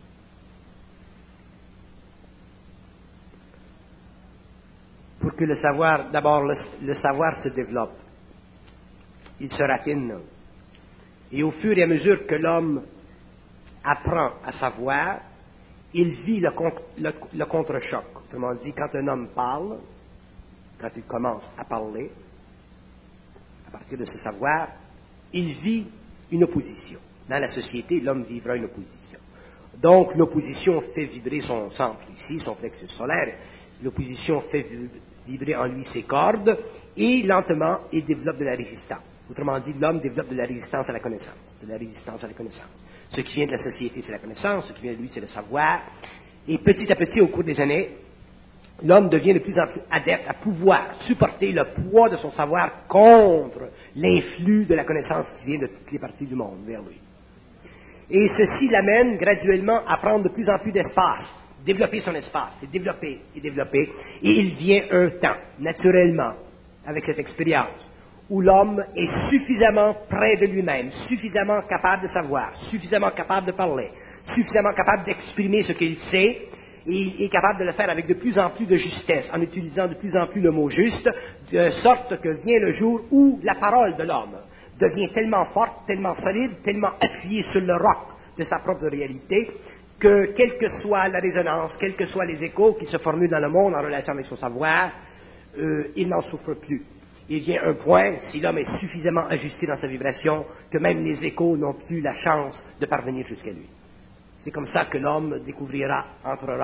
Pour que le savoir, d'abord, le savoir se développe. Il se raffine. Et au fur et à mesure que l'homme apprend à savoir, il vit le contre-choc. Autrement dit, quand un homme parle, quand il commence à parler, à partir de ce savoir, il vit une opposition. Dans la société, l'homme vivra une opposition. Donc, l'opposition fait vibrer son centre ici, son plexus solaire. L'opposition fait vibrer en lui ses cordes, et lentement, il développe de la résistance. Autrement dit, l'homme développe de la résistance à la connaissance. De la résistance à la connaissance. Ce qui vient de la société, c'est la connaissance. Ce qui vient de lui, c'est le savoir. Et petit à petit, au cours des années, l'homme devient de plus en plus adepte à pouvoir supporter le poids de son savoir contre l'influx de la connaissance qui vient de toutes les parties du monde vers lui. Et ceci l'amène graduellement à prendre de plus en plus d'espace, développer son espace, et développer, et il vient un temps, naturellement, avec cette expérience, où l'homme est suffisamment près de lui-même, suffisamment capable de savoir, suffisamment capable de parler, suffisamment capable d'exprimer ce qu'il sait, et il est capable de le faire avec de plus en plus de justesse, en utilisant de plus en plus le mot juste, de sorte que vient le jour où la parole de l'homme devient tellement forte, tellement solide, tellement appuyée sur le roc de sa propre réalité, que quelle que soit la résonance, quels que soient les échos qui se formulent dans le monde en relation avec son savoir, il n'en souffre plus. Il vient un point, si l'homme est suffisamment ajusté dans sa vibration, que même les échos n'ont plus la chance de parvenir jusqu'à lui. C'est comme ça que l'homme entrera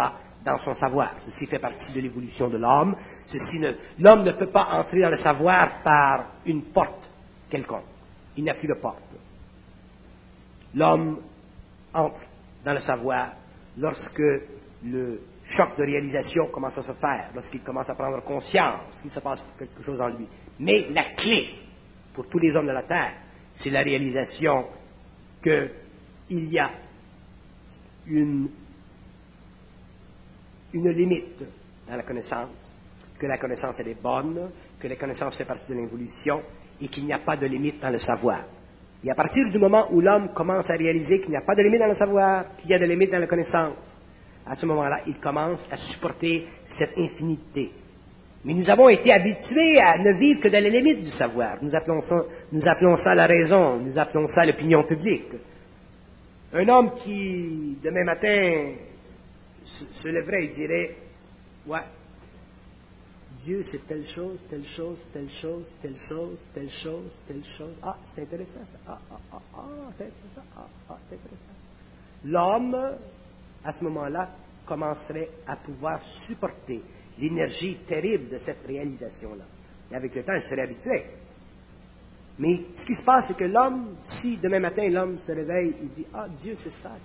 dans son savoir. Ceci fait partie de l'évolution de l'homme. L'homme ne peut pas entrer dans le savoir par une porte quelconque. Il n'a plus de porte. L'homme entre dans le savoir lorsque le choc de réalisation commence à se faire, lorsqu'il commence à prendre conscience qu'il se passe quelque chose en lui. Mais la clé pour tous les hommes de la terre, c'est la réalisation qu'il y a une limite dans la connaissance, que la connaissance elle est bonne, que la connaissance fait partie de l'évolution et qu'il n'y a pas de limite dans le savoir. Et à partir du moment où l'homme commence à réaliser qu'il n'y a pas de limite dans le savoir, qu'il y a de limite dans la connaissance, à ce moment-là, il commence à supporter cette infinité. Mais nous avons été habitués à ne vivre que dans les limites du savoir. Nous appelons ça la raison, nous appelons ça l'opinion publique. Un homme qui, demain matin, se lèverait et dirait, ouais, Dieu c'est telle chose, telle chose, telle chose, telle chose, telle chose, telle chose. Ah, c'est intéressant ça. C'est intéressant. C'est intéressant. L'homme, à ce moment-là, commencerait à pouvoir supporter l'énergie terrible de cette réalisation-là. Et avec le temps, il serait habitué. Mais ce qui se passe, c'est que l'homme, si demain matin l'homme se réveille, il dit, ah, Dieu c'est ça.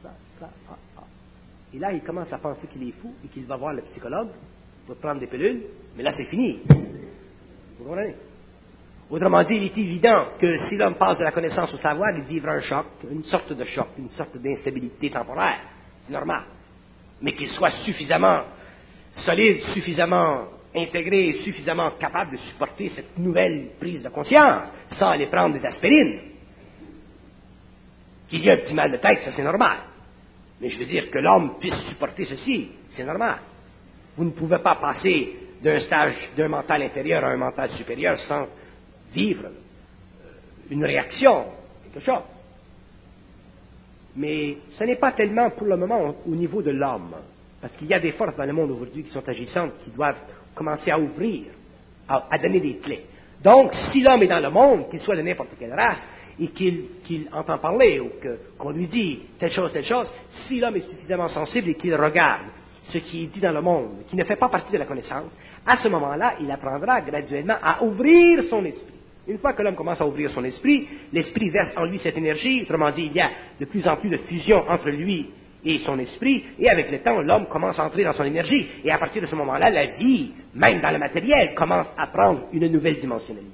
Et là, il commence à penser qu'il est fou et qu'il va voir le psychologue pour prendre des pilules, mais là, c'est fini. Vous comprenez? Autrement dit, il est évident que si l'homme passe de la connaissance au savoir, il vivra un choc, une sorte de choc, une sorte d'instabilité temporaire. C'est normal. Mais qu'il soit suffisamment solide, suffisamment intégré, suffisamment capable de supporter cette nouvelle prise de conscience, sans aller prendre des aspirines. Qu'il y ait un petit mal de tête, ça c'est normal. Mais je veux dire que l'homme puisse supporter ceci, c'est normal. Vous ne pouvez pas passer d'un stage d'un mental inférieur à un mental supérieur sans vivre une réaction, quelque chose. Mais ce n'est pas tellement pour le moment au niveau de l'homme, parce qu'il y a des forces dans le monde aujourd'hui qui sont agissantes, qui doivent commencer à ouvrir, à donner des clés. Donc, si l'homme est dans le monde, qu'il soit de n'importe quelle race, et qu'il entend parler, ou qu'on lui dit telle chose, si l'homme est suffisamment sensible et qu'il regarde ce qui est dit dans le monde, qui ne fait pas partie de la connaissance, à ce moment-là, il apprendra graduellement à ouvrir son esprit. Une fois que l'homme commence à ouvrir son esprit, l'esprit verse en lui cette énergie, autrement dit, il y a de plus en plus de fusion entre lui et son esprit, et avec le temps, l'homme commence à entrer dans son énergie, et à partir de ce moment-là, la vie, même dans le matériel, commence à prendre une nouvelle dimensionnalité.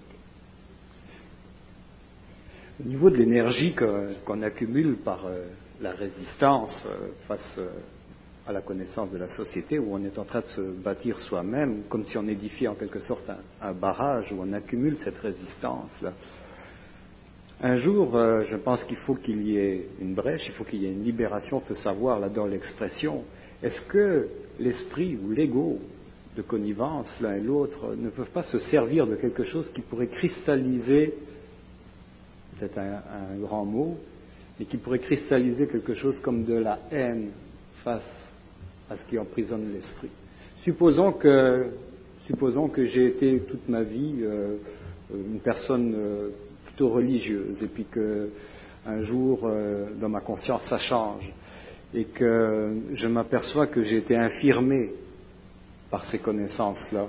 Au niveau de l'énergie qu'on accumule par la résistance face à la connaissance de la société, où on est en train de se bâtir soi-même, comme si on édifiait en quelque sorte un barrage, où on accumule cette résistance-là. Un jour, je pense qu'il faut qu'il y ait une brèche, il faut qu'il y ait une libération de ce savoir, là, dans l'expression. Est-ce que l'esprit ou l'ego de connivence, l'un et l'autre, ne peuvent pas se servir de quelque chose qui pourrait cristalliser, c'est un grand mot, et qui pourrait cristalliser quelque chose comme de la haine face à ce qui emprisonne l'esprit. Supposons que j'ai été toute ma vie une personne plutôt religieuse, et puis que un jour dans ma conscience ça change, et que je m'aperçois que j'ai été infirmé par ces connaissances-là.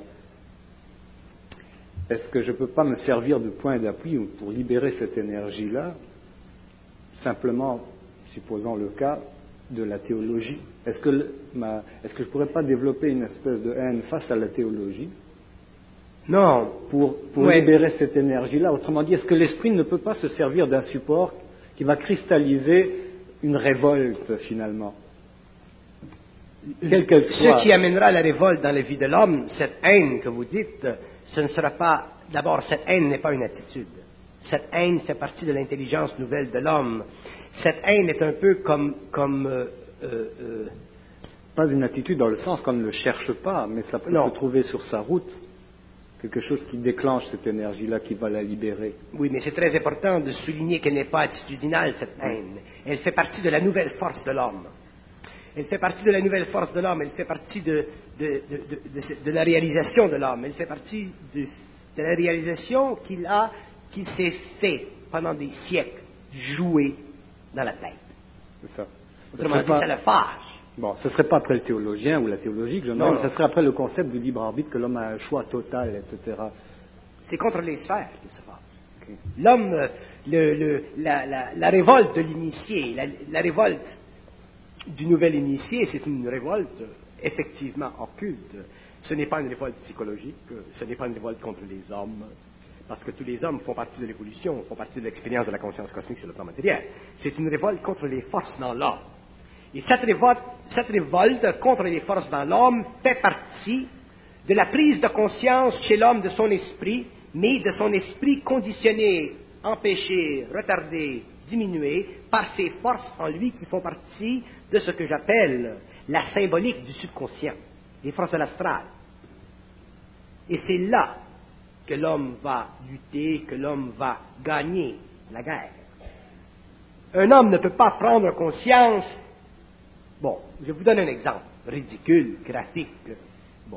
Est-ce que je ne peux pas me servir de point d'appui pour libérer cette énergie-là, simplement, supposons le cas, de la théologie? Est-ce que je ne pourrais pas développer une espèce de haine face à la théologie? Non. Pour libérer cette énergie-là. Autrement dit, est-ce que l'esprit ne peut pas se servir d'un support qui va cristalliser une révolte, finalement? Quelle qu'elle soit. Ce qui amènera la révolte dans la vie de l'homme, cette haine que vous dites, ce ne sera pas... D'abord, cette haine n'est pas une attitude. Cette haine fait partie de l'intelligence nouvelle de l'homme. Cette haine est un peu comme pas une attitude dans le sens qu'on ne le cherche pas, mais ça peut se trouver sur sa route. Quelque chose qui déclenche cette énergie-là, qui va la libérer. Oui, mais c'est très important de souligner qu'elle n'est pas attitudinale, cette haine. Elle fait partie de la nouvelle force de l'homme. Elle fait partie de la nouvelle force de l'homme, elle fait partie de la réalisation de l'homme, elle fait partie de la réalisation qu'il s'est fait pendant des siècles jouer dans la tête. C'est ça. Autrement dit, ça le fâche. Bon, ce ne serait pas après le théologien ou la théologie que je Non, ce serait après le concept du libre arbitre, que l'homme a un choix total, etc. C'est contre les sphères que ça passe. Okay. L'homme, la révolte de l'initié, la révolte du nouvel initié, c'est une révolte effectivement occulte. Ce n'est pas une révolte psychologique, ce n'est pas une révolte contre les hommes, parce que tous les hommes font partie de l'évolution, font partie de l'expérience de la conscience cosmique sur le plan matériel. C'est une révolte contre les forces dans l'homme. Et cette révolte contre les forces dans l'homme fait partie de la prise de conscience chez l'homme de son esprit, mais de son esprit conditionné, empêché, retardé, diminué par ces forces en lui qui font partie de ce que j'appelle la symbolique du subconscient, les forces de l'astral. Et c'est là que l'homme va lutter, que l'homme va gagner la guerre. Un homme ne peut pas prendre conscience. Bon, je vous donne un exemple ridicule, graphique. Bon.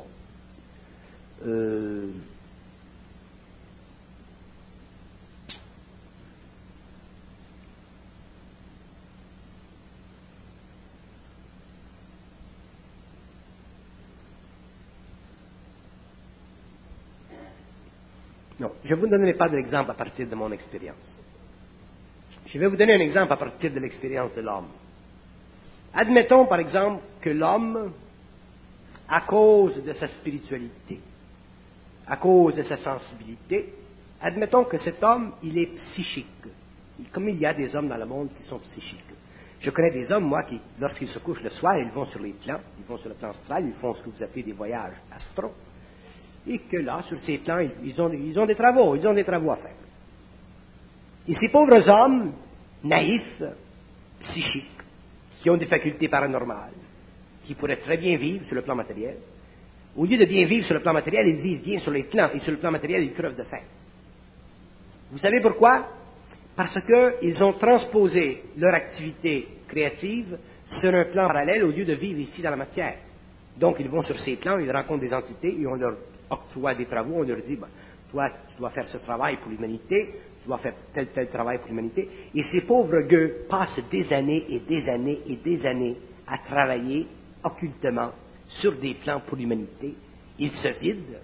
Non, je ne vous donnerai pas d'exemple à partir de mon expérience. Je vais vous donner un exemple à partir de l'expérience de l'homme. Admettons, par exemple, que l'homme, à cause de sa spiritualité, à cause de sa sensibilité, admettons que cet homme, il est psychique. Comme il y a des hommes dans le monde qui sont psychiques. Je connais des hommes, moi, qui, lorsqu'ils se couchent le soir, ils vont sur les plans, ils vont sur le plan astral, ils font ce que vous appelez des voyages astro, et que là, sur ces plans, ils ont des travaux à faire. Et ces pauvres hommes, naïfs, psychiques, qui ont des facultés paranormales, qui pourraient très bien vivre sur le plan matériel, au lieu de bien vivre sur le plan matériel, ils vivent bien sur les plans, et sur le plan matériel, ils crevent de faim. Vous savez pourquoi? Parce qu'ils ont transposé leur activité créative sur un plan parallèle au lieu de vivre ici dans la matière. Donc, ils vont sur ces plans, ils rencontrent des entités, et on leur octroie des travaux, on leur dit, toi, tu dois faire ce travail pour l'humanité, tu dois faire tel travail pour l'humanité. Et ces pauvres gueux passent des années et des années et des années à travailler occultement sur des plans pour l'humanité. Ils se vident.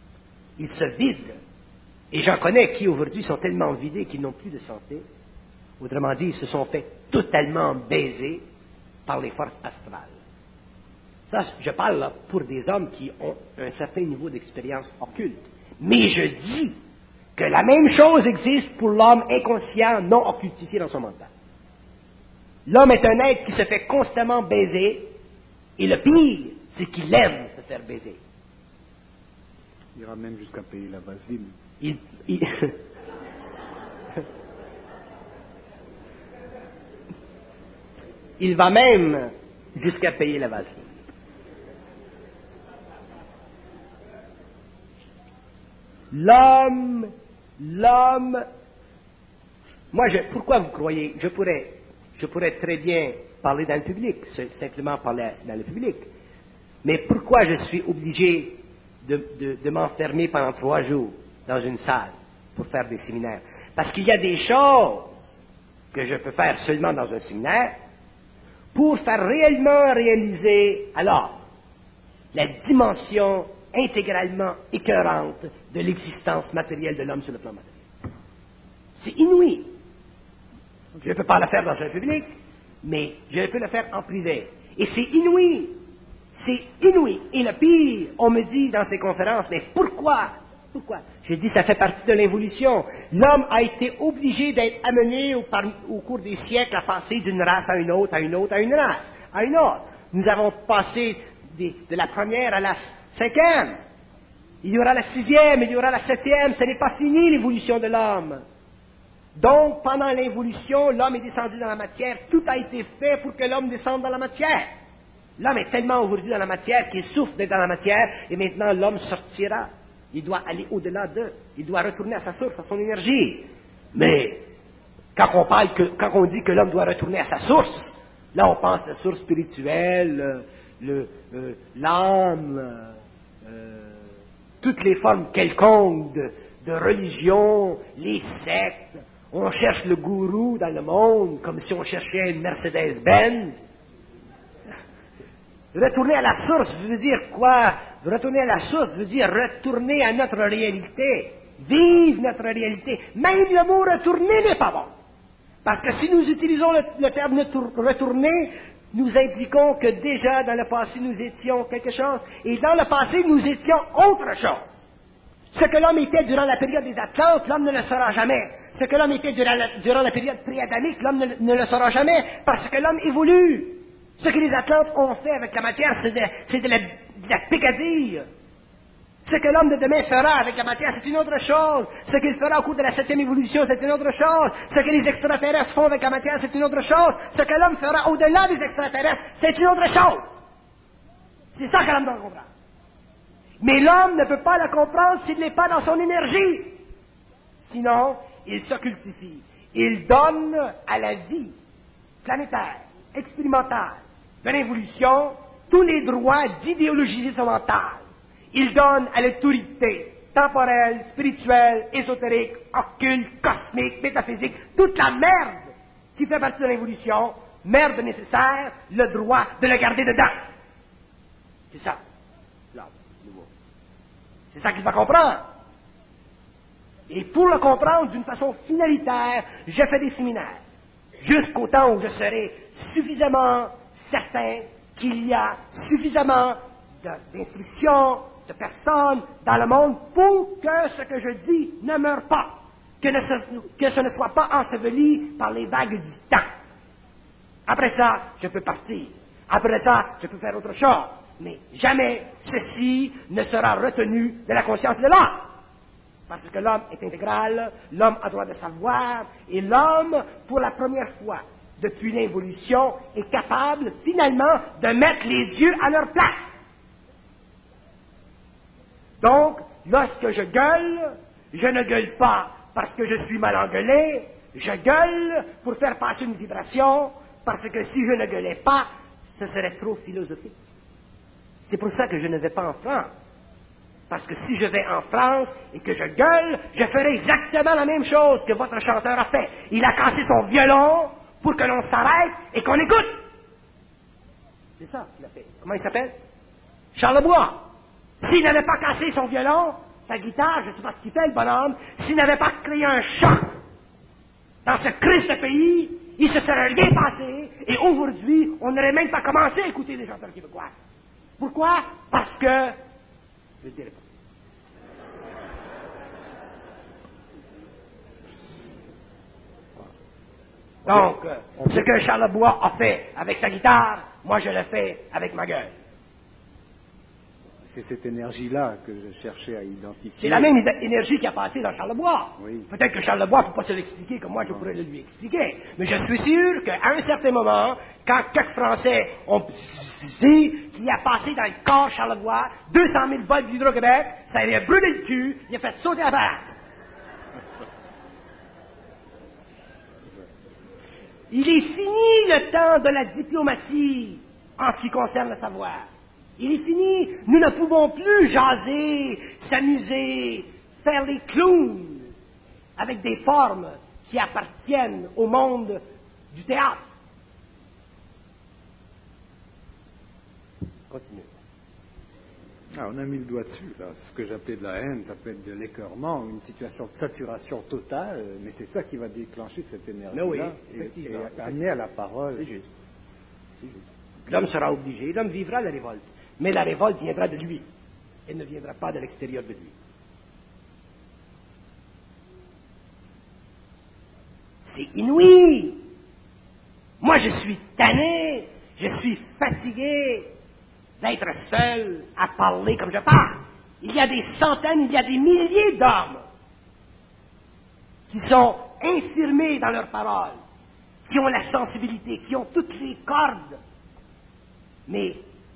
Et j'en connais qui aujourd'hui sont tellement vidés qu'ils n'ont plus de santé. Autrement dit, ils se sont fait totalement baiser par les forces astrales. Ça, je parle là pour des hommes qui ont un certain niveau d'expérience occulte. Mais je dis que la même chose existe pour l'homme inconscient, non occultifié dans son mental. L'homme est un être qui se fait constamment baiser, et le pire, c'est qu'il aime se faire baiser. Il ira même jusqu'à payer la vaseline. Il va même jusqu'à payer la vaseline. L'homme, pourquoi vous croyez, je pourrais très bien parler dans le public, simplement parler dans le public, mais pourquoi je suis obligé de m'enfermer pendant 3 jours dans une salle pour faire des séminaires? Parce qu'il y a des choses que je peux faire seulement dans un séminaire pour faire réellement réaliser, alors, la dimension intégralement écœurante de l'existence matérielle de l'homme sur le plan matériel. C'est inouï. Je ne peux pas le faire dans un public, mais je peux le faire en privé. Et c'est inouï. C'est inouï. Et le pire, on me dit dans ces conférences, mais pourquoi? Je dis, ça fait partie de l'évolution. L'homme a été obligé d'être amené au cours des siècles à passer d'une race à une autre, à une autre, à une race, à une autre. Nous avons passé de la première à la 5e. Il y aura la 6e, il y aura la 7e. Ce n'est pas fini l'évolution de l'homme. Donc, pendant l'évolution, l'homme est descendu dans la matière. Tout a été fait pour que l'homme descende dans la matière. L'homme est tellement aujourd'hui dans la matière qu'il souffre d'être dans la matière, et maintenant l'homme sortira. Il doit aller au-delà d'eux. Il doit retourner à sa source, à son énergie. Mais, quand on dit que l'homme doit retourner à sa source, là on pense à la source spirituelle, l'âme, toutes les formes quelconques de religion, les sectes. On cherche le gourou dans le monde comme si on cherchait une Mercedes-Benz. Retourner à la source veut dire quoi? Retourner à la source veut dire retourner à notre réalité, vivre notre réalité. Même le mot retourner n'est pas bon. Parce que si nous utilisons le terme retourner, nous indiquons que déjà dans le passé nous étions quelque chose, et dans le passé nous étions autre chose. Ce que l'homme était durant la période des Atlantes, l'homme ne le sera jamais. Ce que l'homme était durant la période pré-adamique, l'homme ne le sera jamais, parce que l'homme évolue. Ce que les Atlantes ont fait avec la matière, c'est de la pécadille. Ce que l'homme de demain fera avec la matière, c'est une autre chose. Ce qu'il fera au cours de la 7e évolution, c'est une autre chose. Ce que les extraterrestres font avec la matière, c'est une autre chose. Ce que l'homme fera au-delà des extraterrestres, c'est une autre chose. C'est ça que l'homme doit comprendre. Mais l'homme ne peut pas la comprendre s'il n'est pas dans son énergie. Sinon, il s'occultifie. Il donne à la vie planétaire, expérimentale, de l'évolution, tous les droits d'idéologiser son mental. Il donne à l'autorité temporelle, spirituelle, ésotérique, occulte, cosmique, métaphysique, toute la merde qui fait partie de l'évolution, merde nécessaire, le droit de le garder dedans. C'est ça, l'homme nouveau. C'est ça qu'il va comprendre. Et pour le comprendre d'une façon finalitaire, je fais des séminaires. Jusqu'au temps où je serai suffisamment certain qu'il y a suffisamment d'instructions, de personnes dans le monde pour que ce que je dis ne meure pas, que ce ne soit pas enseveli par les vagues du temps. Après ça, je peux partir. Après ça, je peux faire autre chose. Mais jamais ceci ne sera retenu de la conscience de l'homme. Parce que l'homme est intégral, l'homme a droit de savoir, et l'homme, pour la première fois depuis l'évolution, est capable finalement de mettre les yeux à leur place. Donc, lorsque je gueule, je ne gueule pas parce que je suis mal engueulé, je gueule pour faire passer une vibration, parce que si je ne gueulais pas, ce serait trop philosophique. C'est pour ça que je ne vais pas en France. Parce que si je vais en France et que je gueule, je ferai exactement la même chose que votre chanteur a fait. Il a cassé son violon pour que l'on s'arrête et qu'on écoute. C'est ça qu'il a fait. Comment il s'appelle? Charlebois. S'il n'avait pas cassé son violon, sa guitare, je ne sais pas ce qu'il fait, le bonhomme, s'il n'avait pas créé un choc dans ce Christ de pays, il ne se serait rien passé, et aujourd'hui, on n'aurait même pas commencé à écouter les chanteurs québécois. Pourquoi? Parce que, je ne dirai pas. Donc, ce que Charlebois a fait avec sa guitare, moi je le fais avec ma gueule. C'est cette énergie-là que je cherchais à identifier. C'est la même énergie qui a passé dans Charlebois. Oui. Peut-être que Charlebois ne peut pas se l'expliquer comme moi je pourrais le lui expliquer. Mais je suis sûr qu'à un certain moment, quand quelques Français ont dit qu'il a passé dans le corps Charlebois 200 000 volts d'Hydro-Québec, ça lui a brûlé le cul, il a fait sauter la barre. Il est fini le temps de la diplomatie en ce qui concerne le savoir. Il est fini. Nous ne pouvons plus jaser, s'amuser, faire les clowns avec des formes qui appartiennent au monde du théâtre. Continue. Ah, on a mis le doigt dessus, là. Ce que j'appelais de la haine, ça peut être de l'écœurement, une situation de saturation totale, mais c'est ça qui va déclencher cette énergie-là Oui, et amener à la parole. C'est juste. C'est juste. L'homme sera obligé, l'homme vivra la révolte, mais la révolte viendra de lui. Elle ne viendra pas de l'extérieur de lui. C'est inouï. Moi, je suis tanné, je suis fatigué d'être seul à parler comme je parle. Il y a des centaines, il y a des milliers d'hommes qui sont infirmés dans leurs paroles, qui ont la sensibilité, qui ont toutes les cordes, mais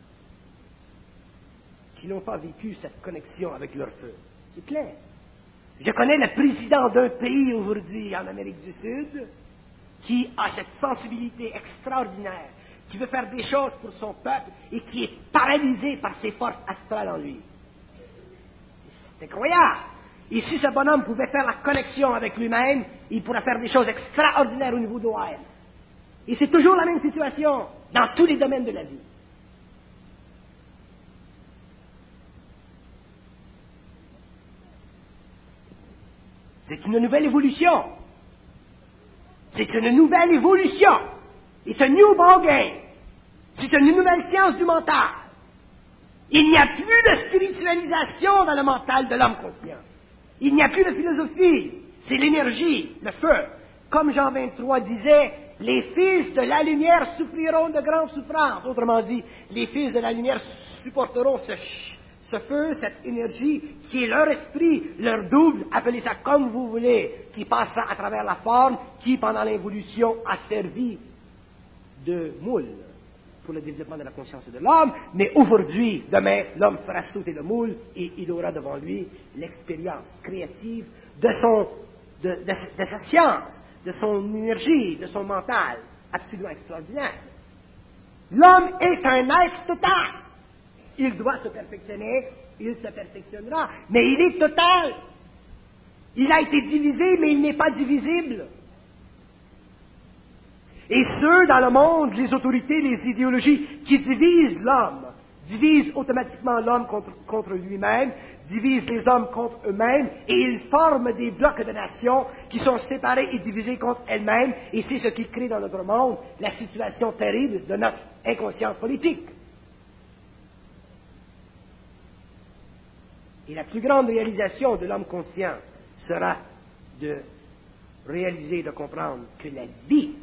qui n'ont pas vécu cette connexion avec leur feu. C'est clair. Je connais le président d'un pays aujourd'hui en Amérique du Sud qui a cette sensibilité extraordinaire, qui veut faire des choses pour son peuple et qui est paralysé par ses forces astrales en lui. C'est incroyable. Et si ce bonhomme pouvait faire la connexion avec lui-même, il pourrait faire des choses extraordinaires au niveau de l'OAM. Et c'est toujours la même situation dans tous les domaines de la vie. C'est une nouvelle évolution. C'est une nouvelle évolution. It's a new ball game. C'est une nouvelle science du mental. Il n'y a plus de spiritualisation dans le mental de l'homme conscient. Il n'y a plus de philosophie. C'est l'énergie, le feu. Comme Jean 23 disait, les fils de la lumière souffriront de grandes souffrances. Autrement dit, les fils de la lumière supporteront ce feu, cette énergie, qui est leur esprit, leur double, appelez ça comme vous voulez, qui passera à travers la forme, qui, pendant l'évolution, a servi de moule pour le développement de la conscience de l'homme, mais aujourd'hui, demain, l'homme fera sauter le moule et il aura devant lui l'expérience créative de sa science, de son énergie, de son mental, absolument extraordinaire. L'homme est un être total. Il doit se perfectionner, il se perfectionnera, mais il est total. Il a été divisé, mais il n'est pas divisible. Et ceux dans le monde, les autorités, les idéologies qui divisent l'homme, divisent automatiquement l'homme contre lui-même, divisent les hommes contre eux-mêmes, et ils forment des blocs de nations qui sont séparés et divisés contre elles-mêmes, et c'est ce qui crée dans notre monde la situation terrible de notre inconscience politique. Et la plus grande réalisation de l'homme conscient sera de réaliser, de comprendre que la vie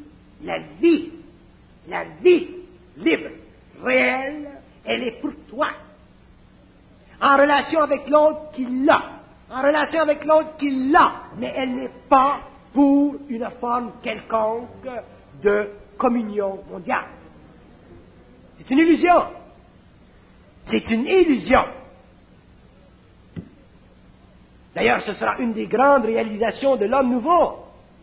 libre, réelle, elle est pour toi. En relation avec l'autre qui l'a. En relation avec l'autre qui l'a. Mais elle n'est pas pour une forme quelconque de communion mondiale. C'est une illusion. C'est une illusion. D'ailleurs, ce sera une des grandes réalisations de l'homme nouveau.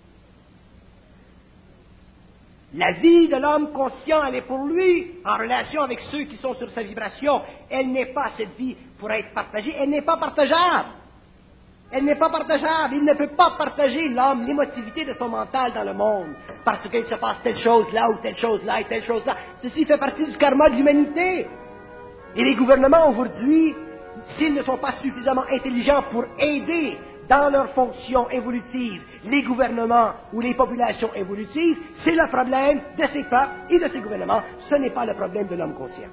La vie de l'homme conscient, elle est pour lui, en relation avec ceux qui sont sur sa vibration. Elle n'est pas, cette vie, pour être partagée. Elle n'est pas partageable. Elle n'est pas partageable. Il ne peut pas partager l'homme, l'émotivité de son mental dans le monde, parce qu'il se passe telle chose là, ou telle chose là, et telle chose là. Ceci fait partie du karma de l'humanité. Et les gouvernements, aujourd'hui, s'ils ne sont pas suffisamment intelligents pour aider dans leur fonction évolutive les gouvernements ou les populations évolutives, c'est le problème de ces peuples et de ces gouvernements. Ce n'est pas le problème de l'homme conscient.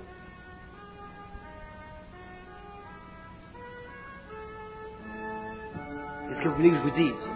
Qu'est-ce que vous voulez que je vous dise?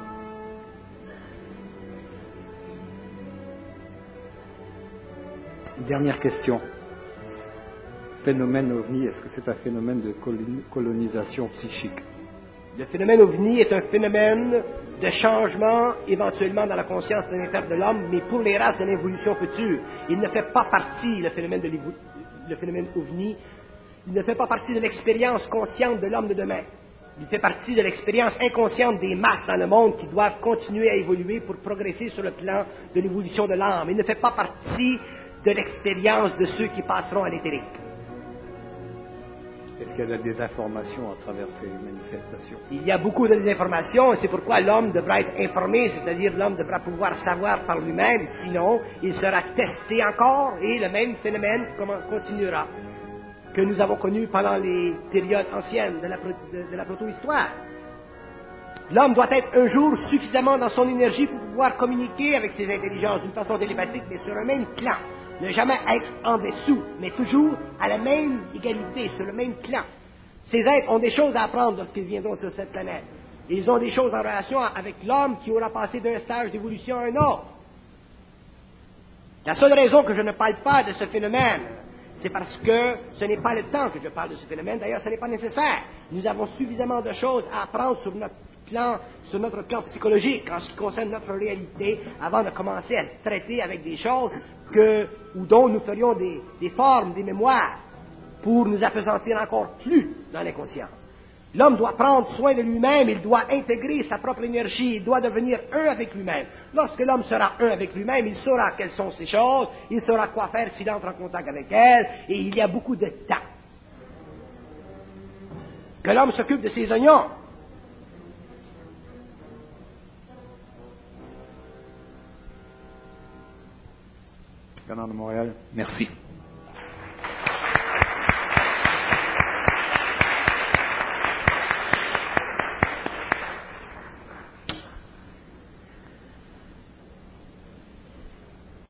Une dernière question. Phénomène OVNI, est-ce que c'est un phénomène de colonisation psychique? Le phénomène OVNI est un phénomène de changement éventuellement dans la conscience planétaire de l'homme, mais pour les races de l'évolution future. Il ne fait pas partie, le phénomène OVNI, il ne fait pas partie de l'expérience consciente de l'homme de demain. Il fait partie de l'expérience inconsciente des masses dans le monde qui doivent continuer à évoluer pour progresser sur le plan de l'évolution de l'âme. Il ne fait pas partie de l'expérience de ceux qui passeront à l'éthérique. Est-ce qu'il y a des informations à travers ces manifestations? Il y a beaucoup de désinformations, et c'est pourquoi l'homme devra être informé, c'est-à-dire l'homme devra pouvoir savoir par lui-même, sinon il sera testé encore, et le même phénomène continuera, que nous avons connu pendant les périodes anciennes de la proto-histoire. L'homme doit être un jour suffisamment dans son énergie pour pouvoir communiquer avec ses intelligences d'une façon télépathique, mais sur un même plan. Ne jamais être en dessous, mais toujours à la même égalité, sur le même plan. Ces êtres ont des choses à apprendre lorsqu'ils viendront sur cette planète. Ils ont des choses en relation avec l'homme qui aura passé d'un stage d'évolution à un autre. La seule raison que je ne parle pas de ce phénomène, c'est parce que ce n'est pas le temps que je parle de ce phénomène. D'ailleurs, ce n'est pas nécessaire. Nous avons suffisamment de choses à apprendre sur notre plan psychologique, en ce qui concerne notre réalité, avant de commencer à traiter avec des choses dont nous ferions des formes, des mémoires, pour nous appesantir encore plus dans l'inconscient. L'homme doit prendre soin de lui-même, il doit intégrer sa propre énergie, il doit devenir un avec lui-même. Lorsque l'homme sera un avec lui-même, il saura quelles sont ces choses, il saura quoi faire s'il entre en contact avec elles, et il y a beaucoup de temps. Que l'homme s'occupe de ses oignons. Bernard de Montréal, merci.